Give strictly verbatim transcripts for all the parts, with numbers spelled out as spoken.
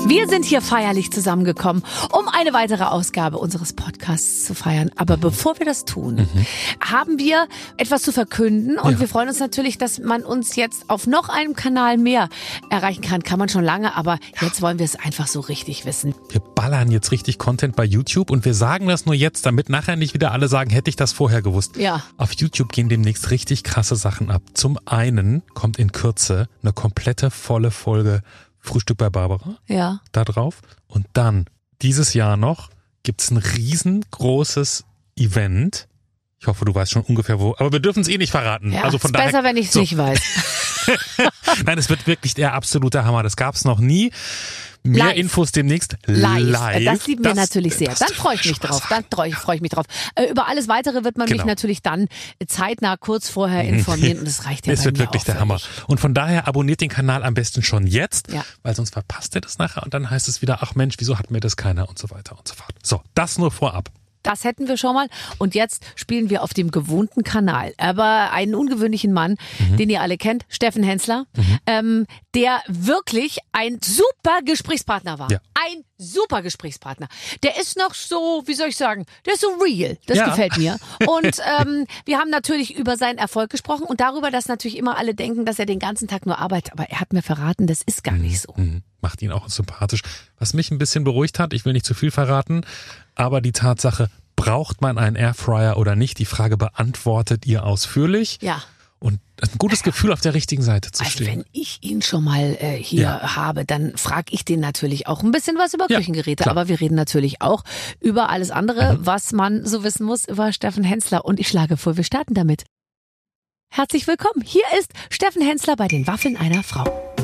Wir sind hier feierlich zusammengekommen, um eine weitere Ausgabe unseres Podcasts zu feiern. Aber bevor wir das tun, mhm. haben wir etwas zu verkünden. Und ja. wir freuen uns natürlich, dass man uns jetzt auf noch einem Kanal mehr erreichen kann. Kann man schon lange, aber jetzt wollen wir es einfach so richtig wissen. Wir ballern jetzt richtig Content bei YouTube und wir sagen das nur jetzt, damit nachher nicht wieder alle sagen, hätte ich das vorher gewusst. Ja. Auf YouTube gehen demnächst richtig krasse Sachen ab. Zum einen kommt in Kürze eine komplette volle Folge Frühstück bei Barbara, ja. da drauf. Und dann, dieses Jahr noch, gibt's ein riesengroßes Event. Ich hoffe, du weißt schon ungefähr wo, aber wir dürfen es eh nicht verraten. Ja, also von ist daher, besser, wenn ich es so. nicht weiß. Nein, es wird wirklich der absolute Hammer. Das gab's noch nie. Mehr Live. Infos demnächst live. live. Das lieben wir das, natürlich sehr. das Dann freue ich mich drauf. Dann freue ich mich drauf. Äh, über alles Weitere wird man genau. mich natürlich dann zeitnah kurz vorher informieren. Und das reicht ja Es bei wird mir wirklich auch der Hammer. völlig. Und von daher abonniert den Kanal am besten schon jetzt, ja. weil sonst verpasst ihr das nachher und dann heißt es wieder, ach Mensch, wieso hat mir das keiner und so weiter und so fort. So, das nur vorab. Das hätten wir schon mal. Und jetzt spielen wir auf dem gewohnten Kanal. Aber einen ungewöhnlichen Mann, mhm. den ihr alle kennt, Steffen Hensler, mhm. ähm, der wirklich ein super Gesprächspartner war. Ja. Ein super Gesprächspartner. Der ist noch so, wie soll ich sagen, der ist so real. Das ja. gefällt mir. Und ähm, wir haben natürlich über seinen Erfolg gesprochen und darüber, dass natürlich immer alle denken, dass er den ganzen Tag nur arbeitet. Aber er hat mir verraten, das ist gar nicht so. Mhm. Macht ihn auch sympathisch. Was mich ein bisschen beruhigt hat, ich will nicht zu viel verraten, aber die Tatsache, braucht man einen Airfryer oder nicht, die Frage beantwortet ihr ausführlich. Ja. Und ein gutes Gefühl, auf der richtigen Seite zu also stehen. Wenn ich ihn schon mal äh, hier ja. habe, dann frage ich den natürlich auch ein bisschen was über ja, Küchengeräte. klar. Aber wir reden natürlich auch über alles andere, mhm. was man so wissen muss über Steffen Hensler. Und ich schlage vor, wir starten damit. Herzlich willkommen. Hier ist Steffen Hensler bei den Waffeln einer Frau.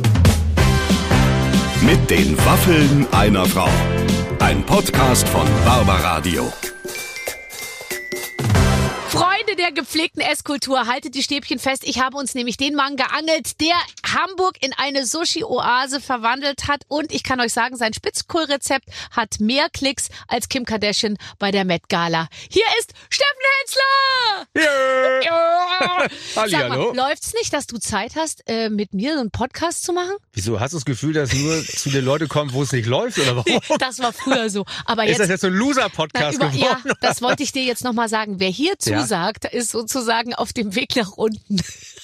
Mit den Waffeln einer Frau. Ein Podcast von Barbaradio. Freunde der gepflegten Esskultur, haltet die Stäbchen fest. Ich habe uns nämlich den Mann geangelt, der Hamburg in eine Sushi-Oase verwandelt hat. Und ich kann euch sagen, sein Spitzkohlrezept hat mehr Klicks als Kim Kardashian bei der Met Gala. Hier ist Steffen Hensler! Yeah. Ja. Halli, Sag mal, hallo. läuft's nicht, dass du Zeit hast, äh, mit mir so einen Podcast zu machen? Wieso? Hast du das Gefühl, dass nur zu den Leuten kommen, wo es nicht läuft? Oder warum? Das war früher so. Aber Ist jetzt, das jetzt so ein Loser-Podcast na, über, geworden? ja, das wollte ich dir jetzt nochmal sagen. Wer hier Ja. zusagt, ist sozusagen auf dem Weg nach unten.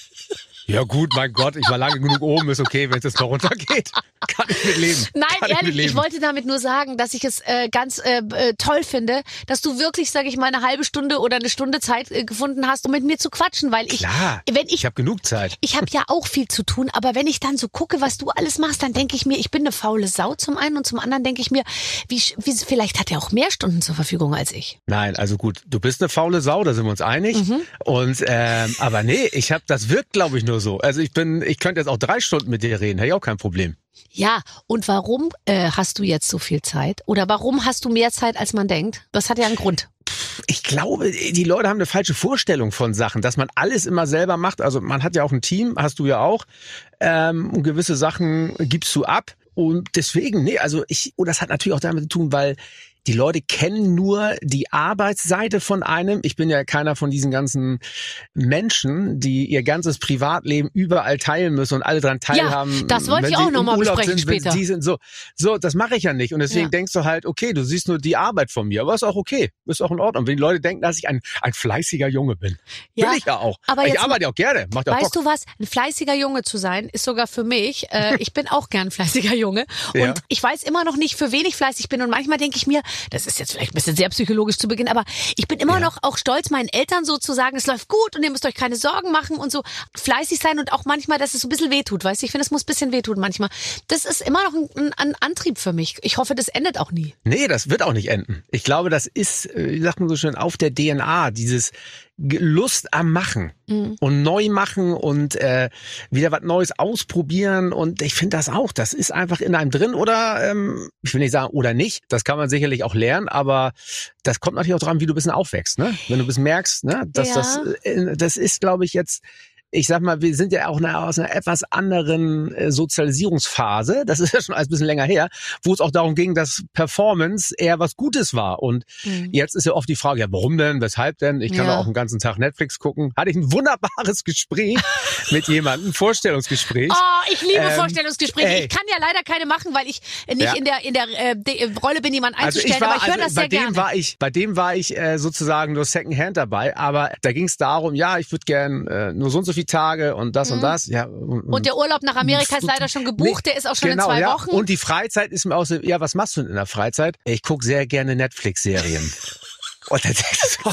Ja gut, mein Gott, ich war lange genug oben, ist okay, wenn es jetzt noch runtergeht. Kann ich mit leben. Nein, Kann ehrlich, mit ich, leben. wollte damit nur sagen, dass ich es äh, ganz äh, äh, toll finde, dass du wirklich, sage ich mal, eine halbe Stunde oder eine Stunde Zeit äh, gefunden hast, um mit mir zu quatschen, weil ich, Klar, wenn ich, ich habe genug Zeit. ich habe ja auch viel zu tun, aber wenn ich dann so gucke, was du alles machst, dann denke ich mir, ich bin eine faule Sau zum einen und zum anderen denke ich mir, wie, wie vielleicht hat er auch mehr Stunden zur Verfügung als ich. Nein, also gut, du bist eine faule Sau, da sind wir uns einig. Mhm. Und ähm, aber nee, ich habe, das wirkt, glaube ich, nur so. Also ich bin, ich könnte jetzt auch drei Stunden mit dir reden, hätte ich auch kein Problem. Ja, und warum äh, hast du jetzt so viel Zeit? Oder warum hast du mehr Zeit, als man denkt? Das hat ja einen Grund. Ich glaube, die Leute haben eine falsche Vorstellung von Sachen, dass man alles immer selber macht. Also man hat ja auch ein Team, hast du ja auch. Ähm, und gewisse Sachen gibst du ab. Und deswegen, nee, also ich, und das hat natürlich auch damit zu tun, weil die Leute kennen nur die Arbeitsseite von einem. Ich bin ja keiner von diesen ganzen Menschen, die ihr ganzes Privatleben überall teilen müssen und alle dran teilhaben. Ja, das wollte wenn ich sie auch im noch mal Urlaub besprechen sind, wenn später. sie sind. So, so, das mache ich ja nicht. Und deswegen Ja. denkst du halt, okay, du siehst nur die Arbeit von mir. Aber ist auch okay. Ist auch in Ordnung. Wenn die Leute denken, dass ich ein, ein fleißiger Junge bin. Ja, Will ich ja auch. aber ich jetzt arbeite ja auch gerne. Macht ja auch Weißt Bock. du was? Ein fleißiger Junge zu sein, ist sogar für mich. Äh, ich bin auch gern ein fleißiger Junge. Und Ja. ich weiß immer noch nicht, für wen ich fleißig bin. Und manchmal denke ich mir, das ist jetzt vielleicht ein bisschen sehr psychologisch zu Beginn, aber ich bin immer Ja. noch auch stolz, meinen Eltern so zu sagen, es läuft gut und ihr müsst euch keine Sorgen machen und so fleißig sein und auch manchmal, dass es so ein bisschen wehtut. Weißt du, ich finde, es muss ein bisschen wehtun manchmal. Das ist immer noch ein, ein Antrieb für mich. Ich hoffe, das endet auch nie. Nee, das wird auch nicht enden. Ich glaube, das ist, äh, wie sagt man so schön, auf der D N A, dieses G- Lust am Machen Mhm. und neu machen und äh, wieder was Neues ausprobieren. Und ich finde das auch, das ist einfach in einem drin oder, ähm, ich will nicht sagen oder nicht, das kann man sicherlich auch lernen, aber das kommt natürlich auch dran, wie du ein bisschen aufwächst. Ne? Wenn du ein bisschen merkst, ne, dass Ja. das, äh, das ist, glaube ich, jetzt ich sag mal, wir sind ja auch eine, aus einer etwas anderen äh, Sozialisierungsphase, das ist ja schon alles ein bisschen länger her, wo es auch darum ging, dass Performance eher was Gutes war. Und mhm. jetzt ist ja oft die Frage, ja, warum denn, weshalb denn? Ich kann ja. doch auch den ganzen Tag Netflix gucken. Hatte ich ein wunderbares Gespräch mit jemandem, ein Vorstellungsgespräch. Oh, ich liebe ähm, Vorstellungsgespräche. ey. Ich kann ja leider keine machen, weil ich nicht Ja. in der in der äh, de, Rolle bin, jemanden Also einzustellen, ich war, aber ich höre also das bei sehr dem gerne. war ich, bei dem war ich äh, sozusagen nur Secondhand dabei, aber da ging es darum, ja, ich würde gern äh, nur so und so viele Tage und das Mhm. und das, ja. Und, Und der Urlaub nach Amerika ist leider schon gebucht, der ist auch schon genau, in zwei ja. Wochen. Und die Freizeit ist mir auch so, ja, was machst du denn in der Freizeit? Ich gucke sehr gerne Netflix-Serien. Und dann denkst du auch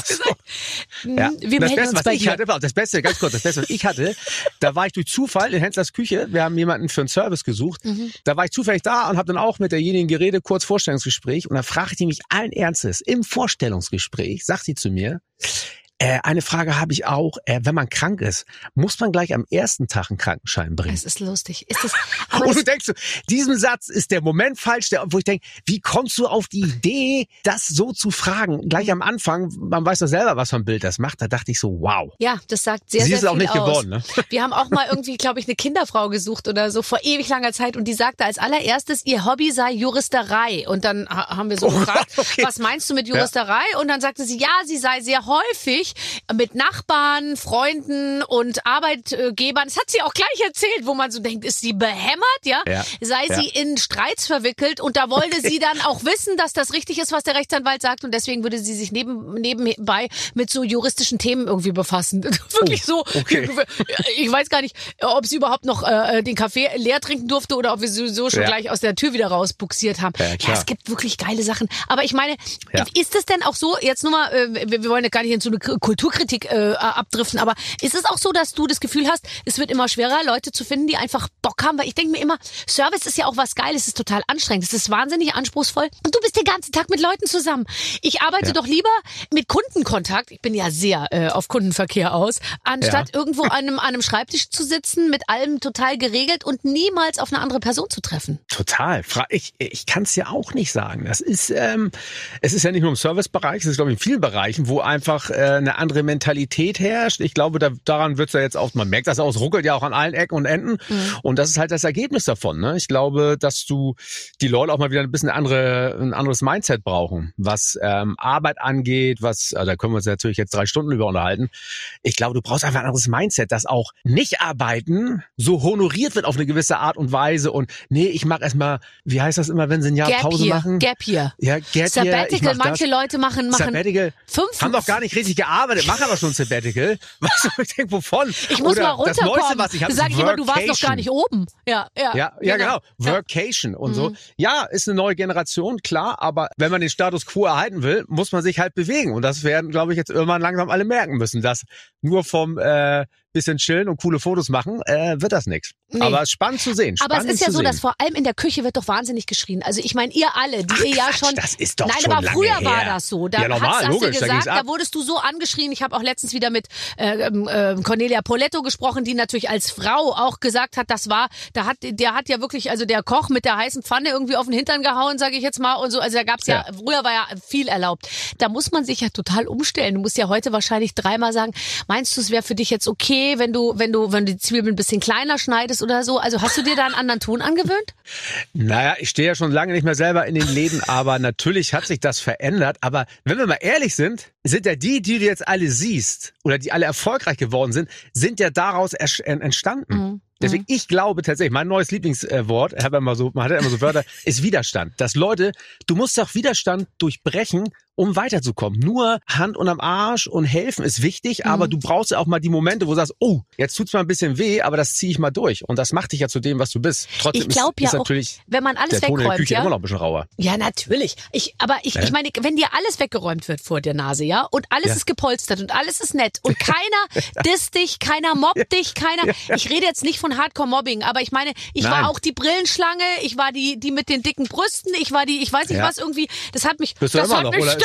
so. Ja. Wir Das melden Beste, uns was bei ich dir. hatte, das Beste, ganz kurz, das Beste, was ich hatte, da war ich durch Zufall in Henslers Küche, wir haben jemanden für einen Service gesucht, Mhm. da war ich zufällig da und habe dann auch mit derjenigen geredet, kurz Vorstellungsgespräch, und dann fragte die mich allen Ernstes, im Vorstellungsgespräch, sagt sie zu mir, äh, eine Frage habe ich auch, äh, wenn man krank ist, muss man gleich am ersten Tag einen Krankenschein bringen? Es ist lustig. Ist das, aber Und das, du denkst so, diesem Satz ist der Moment falsch, der, wo ich denke, wie kommst du auf die Idee, das so zu fragen? Gleich am Anfang, man weiß doch selber, was für ein Bild das macht, da dachte ich so, wow. ja, das sagt sehr, Sie sehr ist es viel auch nicht aus. geworden, ne? Wir haben auch mal irgendwie, glaube ich, eine Kinderfrau gesucht oder so vor ewig langer Zeit und die sagte als allererstes, ihr Hobby sei Juristerei. Und dann ha- haben wir so Oh gefragt, Gott, okay. was meinst du mit Juristerei? Und dann sagte sie, ja, sie sei sehr häufig mit Nachbarn, Freunden und Arbeitgebern. Das hat sie auch gleich erzählt, wo man so denkt, ist sie behämmert, ja? Ja, Sei ja. sie in Streits verwickelt und da wollte sie dann auch wissen, dass das richtig ist, was der Rechtsanwalt sagt und deswegen würde sie sich neben, nebenbei mit so juristischen Themen irgendwie befassen. Wirklich so. okay. Ich weiß gar nicht, ob sie überhaupt noch äh, den Kaffee leer trinken durfte oder ob wir sie sowieso schon Ja. gleich aus der Tür wieder rausbuxiert haben. Ja, klar. es gibt wirklich geile Sachen. Aber ich meine, Ja. ist es denn auch so, jetzt nur mal, äh, wir, wir wollen ja gar nicht in so eine K- Kulturkritik äh, abdriften, aber ist es auch so, dass du das Gefühl hast, es wird immer schwerer, Leute zu finden, die einfach Bock haben? Weil ich denke mir immer, Service ist ja auch was Geiles, es ist total anstrengend, es ist wahnsinnig anspruchsvoll und du bist den ganzen Tag mit Leuten zusammen. Ich arbeite Ja. doch lieber mit Kundenkontakt, ich bin ja sehr äh, auf Kundenverkehr aus, anstatt Ja. irgendwo an einem, an einem Schreibtisch zu sitzen, mit allem total geregelt und niemals auf eine andere Person zu treffen. Total. Fra- Ich, ich kann es ja auch nicht sagen. Das ist, ähm, es ist ja nicht nur im Servicebereich, es ist, glaube ich, in vielen Bereichen, wo einfach äh, eine andere Mentalität herrscht. Ich glaube, da, daran wird's ja jetzt auch, man merkt das auch, es ruckelt ja auch an allen Ecken und Enden. Mhm. Und das ist halt das Ergebnis davon. Ne? Ich glaube, dass du die Leute auch mal wieder ein bisschen andere, ein anderes Mindset brauchen, was ähm, Arbeit angeht, was, also da können wir uns natürlich jetzt drei Stunden über unterhalten. Ich glaube, du brauchst einfach ein anderes Mindset, dass auch Nicht-Arbeiten so honoriert wird auf eine gewisse Art und Weise. Und nee, ich mache erstmal, wie heißt das immer, wenn sie ein Jahr Gap Pause Year, machen? Gap Year. Ja, Gap Year, ich Sabbatical, mach manche das. Leute machen, machen Sabbatical, fünf. haben doch gar nicht richtig gearbeitet, machen aber schon Sabbatical. Was, ich denke, wovon? Ich muss Oder mal das runterkommen. Neueste, was ich habe, Sag ist ich immer, du warst noch gar Workation. nicht oben. Ja, ja. Ja, ja, genau. Workation und so. Ja, ist eine neue Generation, klar, aber wenn man den Status quo erhalten will, muss man sich halt bewegen. Und das werden, glaube ich, jetzt irgendwann langsam alle merken müssen, dass nur vom äh, bisschen chillen und coole Fotos machen, äh, wird das nichts. Nee. Aber es ist spannend zu sehen. Aber es spannend ist ja zu so, sehen. dass vor allem in der Küche wird doch wahnsinnig geschrien. Also ich meine, ihr alle, die Ach, ihr ja Quatsch, schon... das ist doch Nein, schon aber lange früher war her. das so. Da Ja, normal, hast, hast logisch, du da gesagt, ging's da, ab. wurdest du so angeschrien. Ich habe auch letztens wieder mit äh, äh, Cornelia Poletto gesprochen, die natürlich als Frau auch gesagt hat, das war, da hat, der hat ja wirklich, also der Koch mit der heißen Pfanne irgendwie auf den Hintern gehauen, sage ich jetzt mal. Und so, also da gab's ja, Ja. früher war ja viel erlaubt. Da muss man sich ja total umstellen. Du musst ja heute wahrscheinlich dreimal sagen, meinst du, es wäre für dich jetzt okay, wenn du, wenn du, wenn du die Zwiebeln ein bisschen kleiner schneidest oder so? Also hast du dir da einen anderen Ton angewöhnt? Naja, ich stehe ja schon lange nicht mehr selber in den Läden, aber natürlich hat sich das verändert. Aber wenn wir mal ehrlich sind, sind ja die, die du jetzt alle siehst oder die alle erfolgreich geworden sind, sind ja daraus ersch- entstanden. Mhm. Deswegen, ich glaube tatsächlich, mein neues Lieblingswort, ich habe immer so, man hat ja immer so Wörter, ist Widerstand. Dass Leute, du musst auch Widerstand durchbrechen, um weiterzukommen. Nur Hand unterm Arsch und helfen ist wichtig, Mhm. aber du brauchst ja auch mal die Momente, wo du sagst, oh, jetzt tut's mal ein bisschen weh, aber das ziehe ich mal durch. Und das macht dich ja zu dem, was du bist. Trotzdem Ich glaube ist, ja ist auch, natürlich wenn man alles der Ton in der wegräumt, Küche ja. immer noch ein bisschen rauer. Ja, natürlich. Ich, aber ich, Ja. ich meine, wenn dir alles weggeräumt wird vor der Nase, ja, und alles Ja. ist gepolstert und alles ist nett und keiner disst dich, keiner mobbt dich, keiner. Ich rede jetzt nicht von Hardcore-Mobbing, aber ich meine, ich Nein. war auch die Brillenschlange, ich war die, die mit den dicken Brüsten, ich war die, ich weiß nicht Ja. was irgendwie. Das hat mich, Bist du das immer hat noch, mich oder ist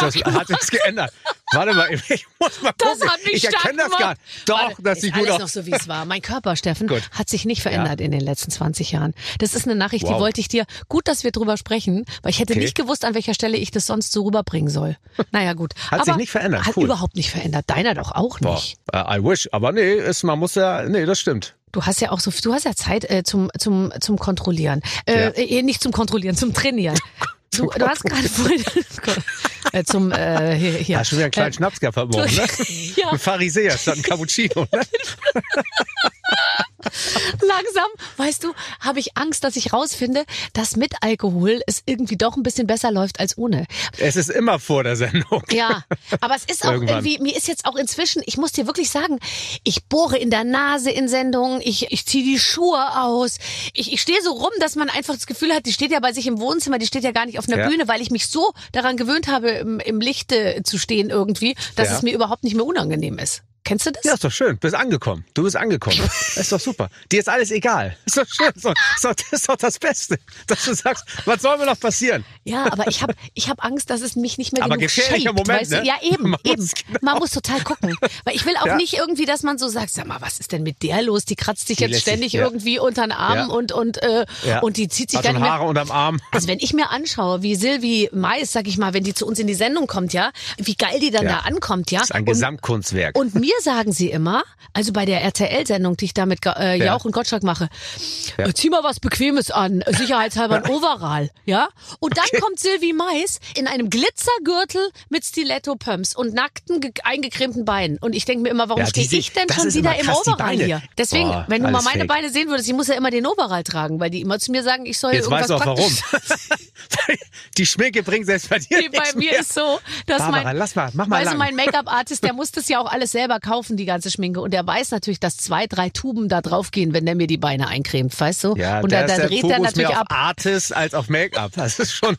das, hat sich geändert. Warte mal, ich muss mal gucken. Das hat mich ich erkenne das gar nicht. Doch, Warte, das ist sieht gut alles aus. noch so, wie es war. Mein Körper, Steffen, Gut. hat sich nicht verändert Ja. in den letzten zwanzig Jahren. Das ist eine Nachricht, Wow. die wollte ich dir, gut, dass wir drüber sprechen, weil ich hätte Okay. nicht gewusst, an welcher Stelle ich das sonst so rüberbringen soll. Naja, gut. Hat Aber sich nicht verändert, Hat cool. überhaupt nicht verändert. Deiner doch auch Boah, nicht. äh, I wish. Aber nee, ist, man muss ja, nee, das stimmt. Du hast ja auch so, du hast ja Zeit äh, zum, zum, zum Kontrollieren. Äh, Ja. äh, nicht zum Kontrollieren, zum Trainieren. Du, du hast gerade vorhin äh, zum äh, hier, hier. Hast schon wieder einen kleinen Äh, Schnaps gehabt heute Morgen, ne? Ja. Ein Pharisäer statt ein Cappuccino, ne? Langsam, weißt du, habe ich Angst, dass ich rausfinde, dass mit Alkohol es irgendwie doch ein bisschen besser läuft als ohne. Es ist immer vor der Sendung. Ja, aber es ist auch Irgendwann. irgendwie, mir ist jetzt auch inzwischen, ich muss dir wirklich sagen, ich bohre in der Nase in Sendungen, ich, ich ziehe die Schuhe aus, ich, ich stehe so rum, dass man einfach das Gefühl hat, die steht ja bei sich im Wohnzimmer, die steht ja gar nicht auf einer Ja. Bühne, weil ich mich so daran gewöhnt habe, im, im Lichte zu stehen irgendwie, dass Ja. es mir überhaupt nicht mehr unangenehm ist. Kennst du das? Ja, ist doch schön. Bist angekommen. Du bist angekommen. Ist doch super. Dir ist alles egal. Ist doch schön. Ist doch, ist doch, das ist doch das Beste, dass du sagst, was soll mir noch passieren? Ja, aber ich habe ich hab Angst, dass es mich nicht mehr Aber genug gefährlicher shaped, Moment, weißt du? ne? Ja, eben, Man eben. muss genau- Man muss total gucken. Weil ich will auch Ja. nicht irgendwie, dass man so sagt, sag mal, was ist denn mit der los? Die kratzt sich Die jetzt lässt sich- ständig ja. irgendwie unter den Arm Ja. und, und, äh, Ja. und die zieht sich Hat gar schon nicht mehr. Haare unterm Arm. Also wenn ich mir anschaue, wie Silvi Mais, sag ich mal, wenn die zu uns in die Sendung kommt, ja, wie geil die dann Ja. da ankommt, ja. Das ist ein und, Gesamtkunstwerk. und mir sagen sie immer, also bei der R T L-Sendung, die ich da mit äh, Ja. Jauch und Gottschalk mache, Ja. äh, zieh mal was Bequemes an, sicherheitshalber ein Overall, ja? Und dann kommt Silvi Mais in einem Glitzergürtel mit Stiletto-Pumps und nackten, ge- eingecremten Beinen. Und ich denke mir immer, warum Ja, die stehe sieht- ich denn das schon ist wieder immer im krass, die Overall Beine. hier? Deswegen, Boah, wenn du mal alles meine fake. Beine sehen würdest, ich muss ja immer den Overall tragen, weil die immer zu mir sagen, ich soll Jetzt irgendwas weißt du auch warum. Praktisches. Die Schminke bringt selbst bei dir Nee, bei nichts mir mehr. ist so, dass Barbara, mein, lass mal, mach mal weißt du, lang. mein Make-up-Artist, der muss das ja auch alles selber kaufen, die ganze Schminke. Und der weiß natürlich, dass zwei, drei Tuben da drauf gehen, wenn der mir die Beine eincremt, weißt du? Ja, und da da, ist da der dreht Fokus er natürlich mehr ab. auf Artist als auf Make-up. Das ist schon...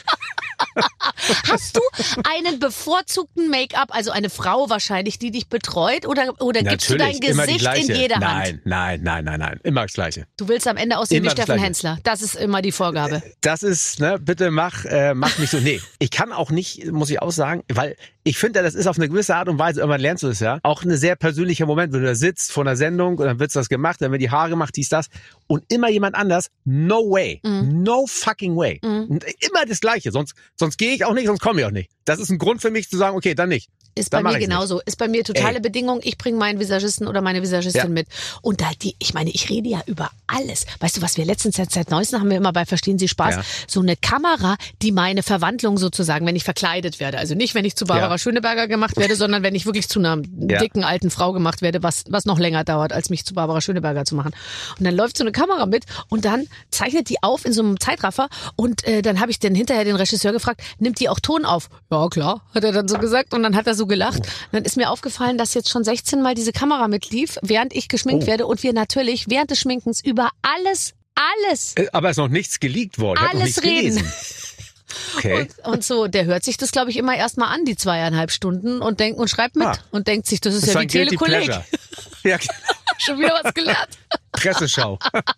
Hast du einen bevorzugten Make-up, also eine Frau wahrscheinlich, die dich betreut? Oder, oder gibst du dein Natürlich, immer die Gesicht in gleiche. jede Hand? Nein, nein, nein, nein, nein. Immer das Gleiche. Du willst am Ende aussehen Immer wie das Steffen Gleiche. Hensler. Das ist immer die Vorgabe. Das ist, ne, bitte mach, äh, mach mich so. Nee, ich kann auch nicht, muss ich auch sagen, weil ich finde, ja, das ist auf eine gewisse Art und Weise, irgendwann lernst du es ja, auch ein sehr persönlicher Moment, wenn du da sitzt vor einer Sendung und dann wird das gemacht, dann werden die Haare gemacht, dies, das und immer jemand anders, no way, Mhm. no fucking way. Und immer das Gleiche, sonst, sonst gehe ich auch nicht, sonst komme ich auch nicht. Das ist ein Grund für mich zu sagen, okay, dann nicht. Ist Dann bei mach mir ich's genauso. Ist bei mir totale Ey. Bedingung. Ich bringe meinen Visagisten oder meine Visagistin Ja. mit. Und da die, ich meine, ich rede ja über alles. Weißt du, was wir letztens seit, seit Neuestem haben wir immer bei Verstehen Sie Spaß, Ja. so eine Kamera, die meine Verwandlung sozusagen, wenn ich verkleidet werde. Also nicht, wenn ich zu Barbara Ja. Schöneberger gemacht werde, sondern wenn ich wirklich zu einer Ja. dicken alten Frau gemacht werde, was, was noch länger dauert, als mich zu Barbara Schöneberger zu machen. Und dann läuft so eine Kamera mit und dann zeichnet die auf in so einem Zeitraffer und äh, dann habe ich dann hinterher den Regisseur gefragt, nimmt die auch Ton auf? Ja, klar, hat er dann so gesagt und dann hat er so gelacht. Dann ist mir aufgefallen, dass jetzt schon sechzehn Mal diese Kamera mitlief, während ich geschminkt Oh. werde und wir natürlich während des Schminkens über alles, alles, Äh, Aber es ist noch nichts geleakt worden. Ich hab noch alles nichts reden. gelesen. Okay. Und, und so, der hört sich das, glaube ich, immer erstmal an, die zweieinhalb Stunden und denkt und schreibt mit Ah. und denkt sich, das ist Das ja war wie ein Guilty Telekolleg. Pleasure. Ja, genau. Schon wieder was gelernt. Presseschau.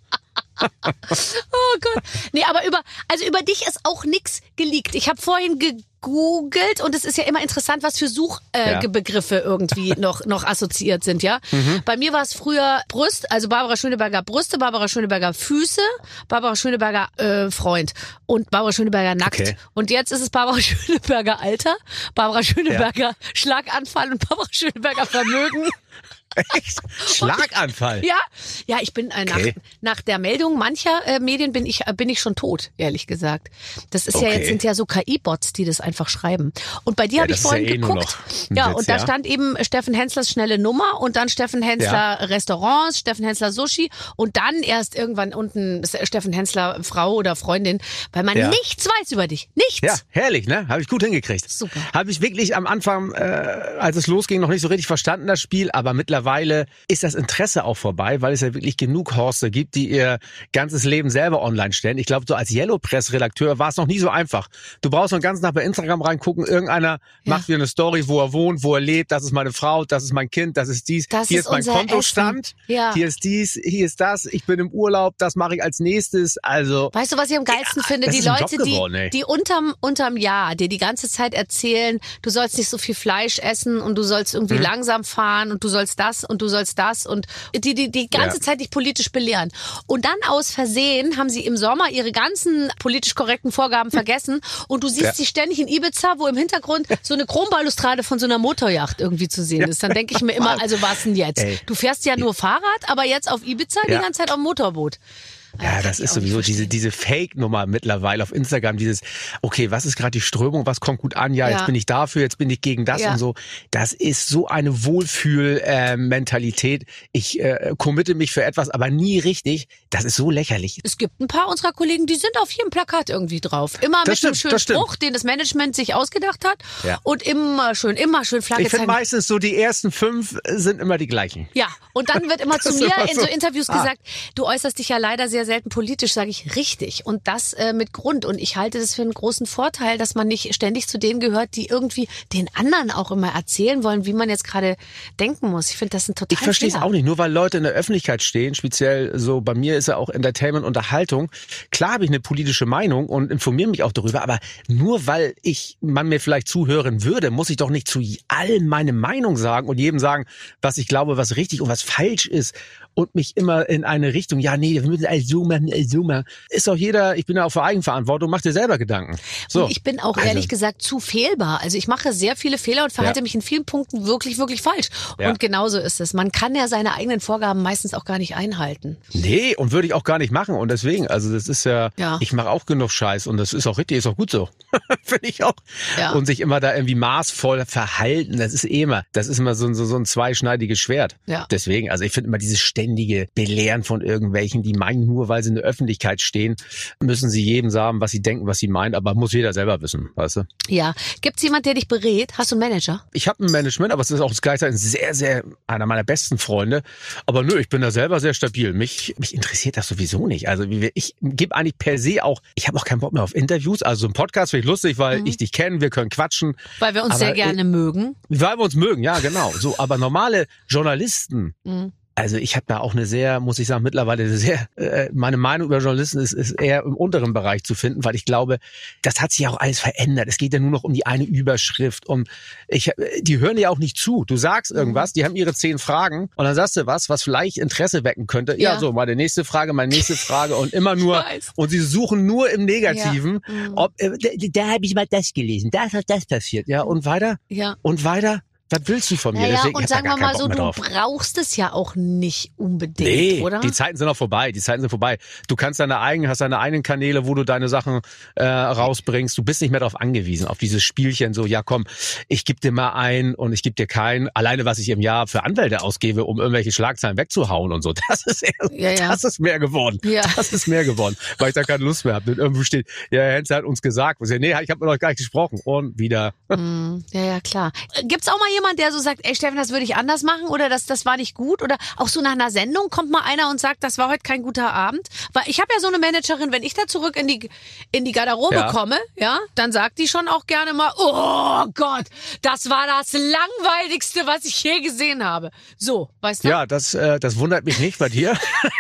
Oh Gott. Nee, aber über, also über dich ist auch nix geleakt. Ich habe vorhin gegoogelt und es ist ja immer interessant, was für Suchbegriffe äh, Ja. Begriffe irgendwie noch, noch assoziiert sind, ja. Mhm. Bei mir war es früher Brust, also Barbara Schöneberger Brüste, Barbara Schöneberger Füße, Barbara Schöneberger äh, Freund und Barbara Schöneberger nackt. Okay. Und jetzt ist es Barbara Schöneberger Alter, Barbara Schöneberger Schlaganfall und Barbara Schöneberger Vermögen. Echt? Schlaganfall. Ja, ja, ich bin äh, nach, Okay. nach der Meldung mancher äh, Medien bin ich äh, bin ich schon tot, ehrlich gesagt. Das ist ja Okay. jetzt sind ja so K I-Bots, die das einfach schreiben. Und bei dir Ja, habe ich das ist ja vorhin eh nur geguckt. noch ein Ja, Witz, und da ja. stand eben Steffen Henslers schnelle Nummer und dann Steffen Hensler Restaurants, Steffen Hensler Sushi und dann erst irgendwann unten Steffen Hensler Frau oder Freundin, weil man Ja. nichts weiß über dich. Nichts. Ja, herrlich, ne? Habe ich gut hingekriegt. Super. Habe ich wirklich am Anfang, äh, als es losging, noch nicht so richtig verstanden, das Spiel, aber mittlerweile mittlerweile ist das Interesse auch vorbei, weil es ja wirklich genug Horste gibt, die ihr ganzes Leben selber online stellen. Ich glaube, so als Yellow Press-Redakteur war es noch nie so einfach. Du brauchst nur den ganzen Tag bei Instagram reingucken, irgendeiner ja. macht dir eine Story, wo er wohnt, wo er lebt, das ist meine Frau, das ist mein Kind, das ist dies, das hier ist ist mein Kontostand, ja. hier ist dies, hier ist das, ich bin im Urlaub, das mache ich als nächstes. Also weißt du, was ich am geilsten ja, finde? Die Leute, geworden, die, die unterm, unterm Jahr dir die ganze Zeit erzählen, du sollst nicht so viel Fleisch essen und du sollst irgendwie hm. langsam fahren und du sollst das und du sollst das und die, die, die ganze ja. Zeit dich politisch belehren. Und dann aus Versehen haben sie im Sommer ihre ganzen politisch korrekten Vorgaben vergessen und du siehst ja. sie ständig in Ibiza, wo im Hintergrund so eine Chrombalustrade von so einer Motorjacht irgendwie zu sehen ist. Dann denke ich mir immer, also was denn jetzt? Ey. Du fährst ja nur Fahrrad, aber jetzt auf Ibiza ja. die ganze Zeit auf dem Motorboot. Ja, das ist sowieso diese diese Fake-Nummer mittlerweile auf Instagram, dieses, okay, was ist gerade die Strömung, was kommt gut an, ja, ja, jetzt bin ich dafür, jetzt bin ich gegen das ja. und so. Das ist so eine Wohlfühl-Mentalität. Ich äh, committe mich für etwas, aber nie richtig. Das ist so lächerlich. Es gibt ein paar unserer Kollegen, die sind auf jedem Plakat irgendwie drauf. Immer das mit stimmt, einem schönen Spruch, den das Management sich ausgedacht hat ja. und immer schön, immer schön Flagge Ich finde meistens so, die ersten fünf sind immer die gleichen. Ja, und dann wird immer zu mir immer in so Interviews ah. gesagt, du äußerst dich ja leider sehr selten politisch, sage ich richtig. Und das äh, mit Grund. Und ich halte das für einen großen Vorteil, dass man nicht ständig zu denen gehört, die irgendwie den anderen auch immer erzählen wollen, wie man jetzt gerade denken muss. Ich finde das ein total Ich verstehe es auch nicht. Nur weil Leute in der Öffentlichkeit stehen, speziell so, bei mir ist ja auch Entertainment, Unterhaltung. Klar habe ich eine politische Meinung und informiere mich auch darüber, aber nur weil ich man mir vielleicht zuhören würde, muss ich doch nicht zu allem meine Meinung sagen und jedem sagen, was ich glaube, was richtig und was falsch ist. Und mich immer in eine Richtung, ja, nee, wir müssen alles so machen, alles so machen. Ist doch jeder, ich bin ja auch für Eigenverantwortung, mach dir selber Gedanken. So. Und ich bin auch also. ehrlich gesagt zu fehlbar. Also ich mache sehr viele Fehler und verhalte ja. mich in vielen Punkten wirklich, wirklich falsch. Ja. Und genauso ist es. Man kann ja seine eigenen Vorgaben meistens auch gar nicht einhalten. Nee, und würde ich auch gar nicht machen. Und deswegen, also das ist ja, ja. ich mache auch genug Scheiß und das ist auch richtig, ist auch gut so. Finde ich auch. Ja. Und sich immer da irgendwie maßvoll verhalten, das ist eh immer, das ist immer so, so, so ein zweischneidiges Schwert. Ja. Deswegen, also ich finde immer dieses ständige Belehren von irgendwelchen, die meinen, nur weil sie in der Öffentlichkeit stehen, müssen sie jedem sagen, was sie denken, was sie meinen, aber muss jeder selber wissen, weißt du? Ja. Gibt's jemand, der dich berät? Hast du einen Manager? Ich habe ein Management, aber es ist auch gleichzeitig ein sehr, sehr, einer meiner besten Freunde. Aber nö, ich bin da selber sehr stabil. Mich, mich interessiert das sowieso nicht. Also ich gebe eigentlich per se auch, ich habe auch keinen Bock mehr auf Interviews. Also so ein Podcast finde ich lustig, weil mhm. ich dich kenne, wir können quatschen. Weil wir uns aber sehr gerne äh, mögen. Weil wir uns mögen, ja genau. So, aber normale Journalisten, mhm. Also ich habe da auch eine sehr, muss ich sagen, mittlerweile sehr, äh, meine Meinung über Journalisten ist, ist eher im unteren Bereich zu finden, weil ich glaube, das hat sich ja auch alles verändert. Es geht ja nur noch um die eine Überschrift und ich, die hören ja auch nicht zu. Du sagst irgendwas, die haben ihre zehn Fragen und dann sagst du was, was vielleicht Interesse wecken könnte. Ja, ja so, meine nächste Frage, meine nächste Frage und immer nur, und sie suchen nur im Negativen, ja. ob, äh, da, da habe ich mal das gelesen, da ist das passiert, ja, und weiter, ja. und weiter. Was willst du von mir? Naja, Deswegen, und sagen wir mal so, du brauchst es ja auch nicht unbedingt, nee, oder? Die Zeiten sind auch vorbei. Die Zeiten sind vorbei. Du kannst deine eigenen, hast deine eigenen Kanäle, wo du deine Sachen äh, rausbringst. Du bist nicht mehr darauf angewiesen, auf dieses Spielchen so, ja komm, ich gebe dir mal ein und ich gebe dir keinen. Alleine, was ich im Jahr für Anwälte ausgebe, um irgendwelche Schlagzeilen wegzuhauen und so. Das ist, eher, ja, ja. Das ist mehr geworden. Ja. Das ist mehr geworden, weil ich da keine Lust mehr habe. Irgendwo steht, ja, Herr Hensler hat uns gesagt. Und ich, nee, ich habe noch gar nicht gesprochen. Und wieder. Mm, ja, ja, klar. Gibt's auch mal jemand, der so sagt, ey Steffen, das würde ich anders machen oder das, das war nicht gut? Oder auch so nach einer Sendung kommt mal einer und sagt, das war heute kein guter Abend? Weil ich habe ja so eine Managerin, wenn ich da zurück in die, in die Garderobe ja. komme, ja, dann sagt die schon auch gerne mal, oh Gott, das war das Langweiligste, was ich je gesehen habe. So, weißt du? Ja, das, äh, das wundert mich nicht bei dir.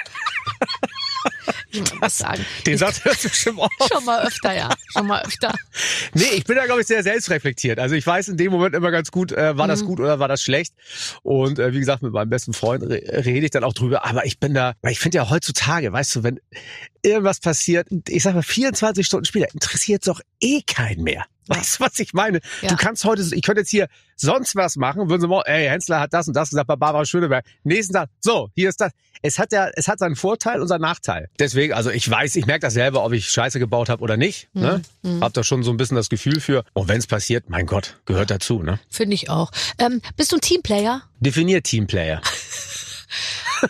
Ich muss was sagen. Den sagt er bestimmt auch. Schon mal öfter, ja. Schon mal öfter. Nee, ich bin da, glaube ich, sehr selbstreflektiert. Also ich weiß in dem Moment immer ganz gut, äh, war das mhm. gut oder war das schlecht. Und äh, wie gesagt, mit meinem besten Freund re- rede ich dann auch drüber. Aber ich bin da, weil ich finde ja heutzutage, weißt du, wenn irgendwas passiert, ich sag mal vierundzwanzig Stunden später, interessiert es doch eh keinen mehr. Weißt du, was ich meine? Ja. Du kannst heute, ich könnte jetzt hier sonst was machen, würden sie mal, ey, Hensler hat das und das gesagt bei Barbara Schöneberg. Nächsten Tag, so, hier ist das. Es hat ja, es hat seinen Vorteil und seinen Nachteil. Deswegen, also ich weiß, ich merke das selber, ob ich Scheiße gebaut habe oder nicht. Mhm. Ne? Mhm. Hab da schon so ein bisschen das Gefühl für. Und wenn es passiert, mein Gott, gehört dazu. Ne? Finde ich auch. Ähm, bist du ein Teamplayer? Definier Teamplayer.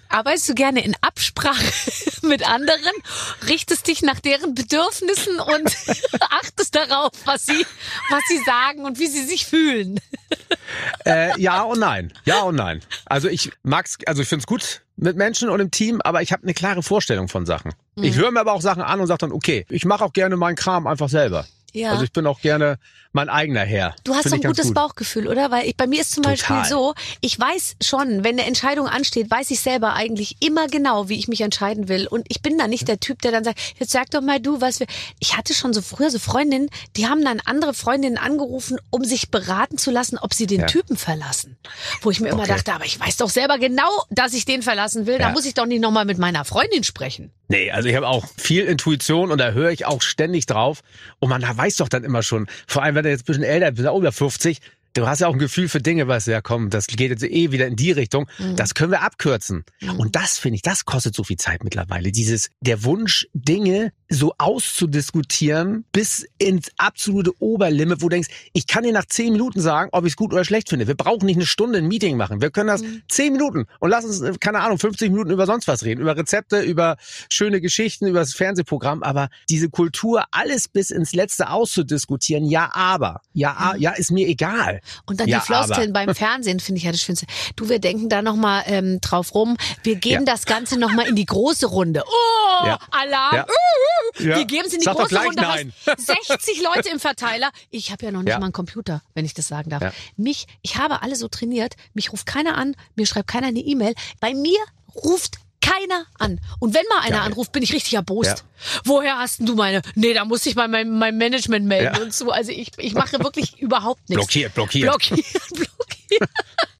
Arbeitest du gerne in Absprache mit anderen, richtest dich nach deren Bedürfnissen und achtest darauf, was sie, was sie sagen und wie sie sich fühlen? Äh, ja und nein. Ja und nein. Also ich mag's, also ich find's gut mit Menschen und im Team, aber ich habe eine klare Vorstellung von Sachen. Mhm. Ich höre mir aber auch Sachen an und sage dann, okay, ich mache auch gerne meinen Kram einfach selber. Ja. Also ich bin auch gerne mein eigener Herr. Du hast so ein gutes gut. Bauchgefühl, oder? Weil ich, bei mir ist zum Total. Beispiel so, ich weiß schon, wenn eine Entscheidung ansteht, weiß ich selber eigentlich immer genau, wie ich mich entscheiden will. Und ich bin da nicht der Typ, der dann sagt, jetzt sag doch mal du, was wir... Ich hatte schon so früher so Freundinnen, die haben dann andere Freundinnen angerufen, um sich beraten zu lassen, ob sie den ja. Typen verlassen. Wo ich mir immer okay. dachte, aber ich weiß doch selber genau, dass ich den verlassen will. Ja. Da muss ich doch nicht nochmal mit meiner Freundin sprechen. Nee, also ich habe auch viel Intuition und da höre ich auch ständig drauf. Und man weiß doch dann immer schon, vor allem wenn du jetzt ein bisschen älter bist, über fünfzig, du hast ja auch ein Gefühl für Dinge, weißt du, ja komm, das geht jetzt eh wieder in die Richtung, mhm. das können wir abkürzen. Mhm. Und das finde ich, das kostet so viel Zeit mittlerweile. Dieses, der Wunsch, Dinge so auszudiskutieren bis ins absolute Oberlimit, wo du denkst, ich kann dir nach zehn Minuten sagen, ob ich es gut oder schlecht finde. Wir brauchen nicht eine Stunde ein Meeting machen. Wir können das mhm. zehn Minuten und lass uns, keine Ahnung, fünfzig Minuten über sonst was reden. Über Rezepte, über schöne Geschichten, über das Fernsehprogramm. Aber diese Kultur, alles bis ins Letzte auszudiskutieren, ja, aber, ja, mhm. ja, ist mir egal. Und dann ja, die Floskeln beim Fernsehen, finde ich ja das Schönste. Du, wir denken da nochmal ähm, drauf rum. Wir geben ja. das Ganze nochmal in die große Runde. Oh, ja. Alarm. Ja. Uh, uh. Ja. Wir geben es in die Sag große gleich Runde. Nein. sechzig Leute im Verteiler. Ich habe ja noch nicht ja. mal einen Computer, wenn ich das sagen darf. Ja. Mich, ich habe alle so trainiert. Mich ruft keiner an. Mir schreibt keiner eine E-Mail. Bei mir ruft keiner an. Und wenn mal einer Geil. anruft, bin ich richtig erbost. Ja. Woher hast denn du meine? Nee, da muss ich bei meinem, meinem Management melden ja. und so. Also ich, ich mache wirklich überhaupt nichts. Blockiert, blockiert. Blockiert, blockiert.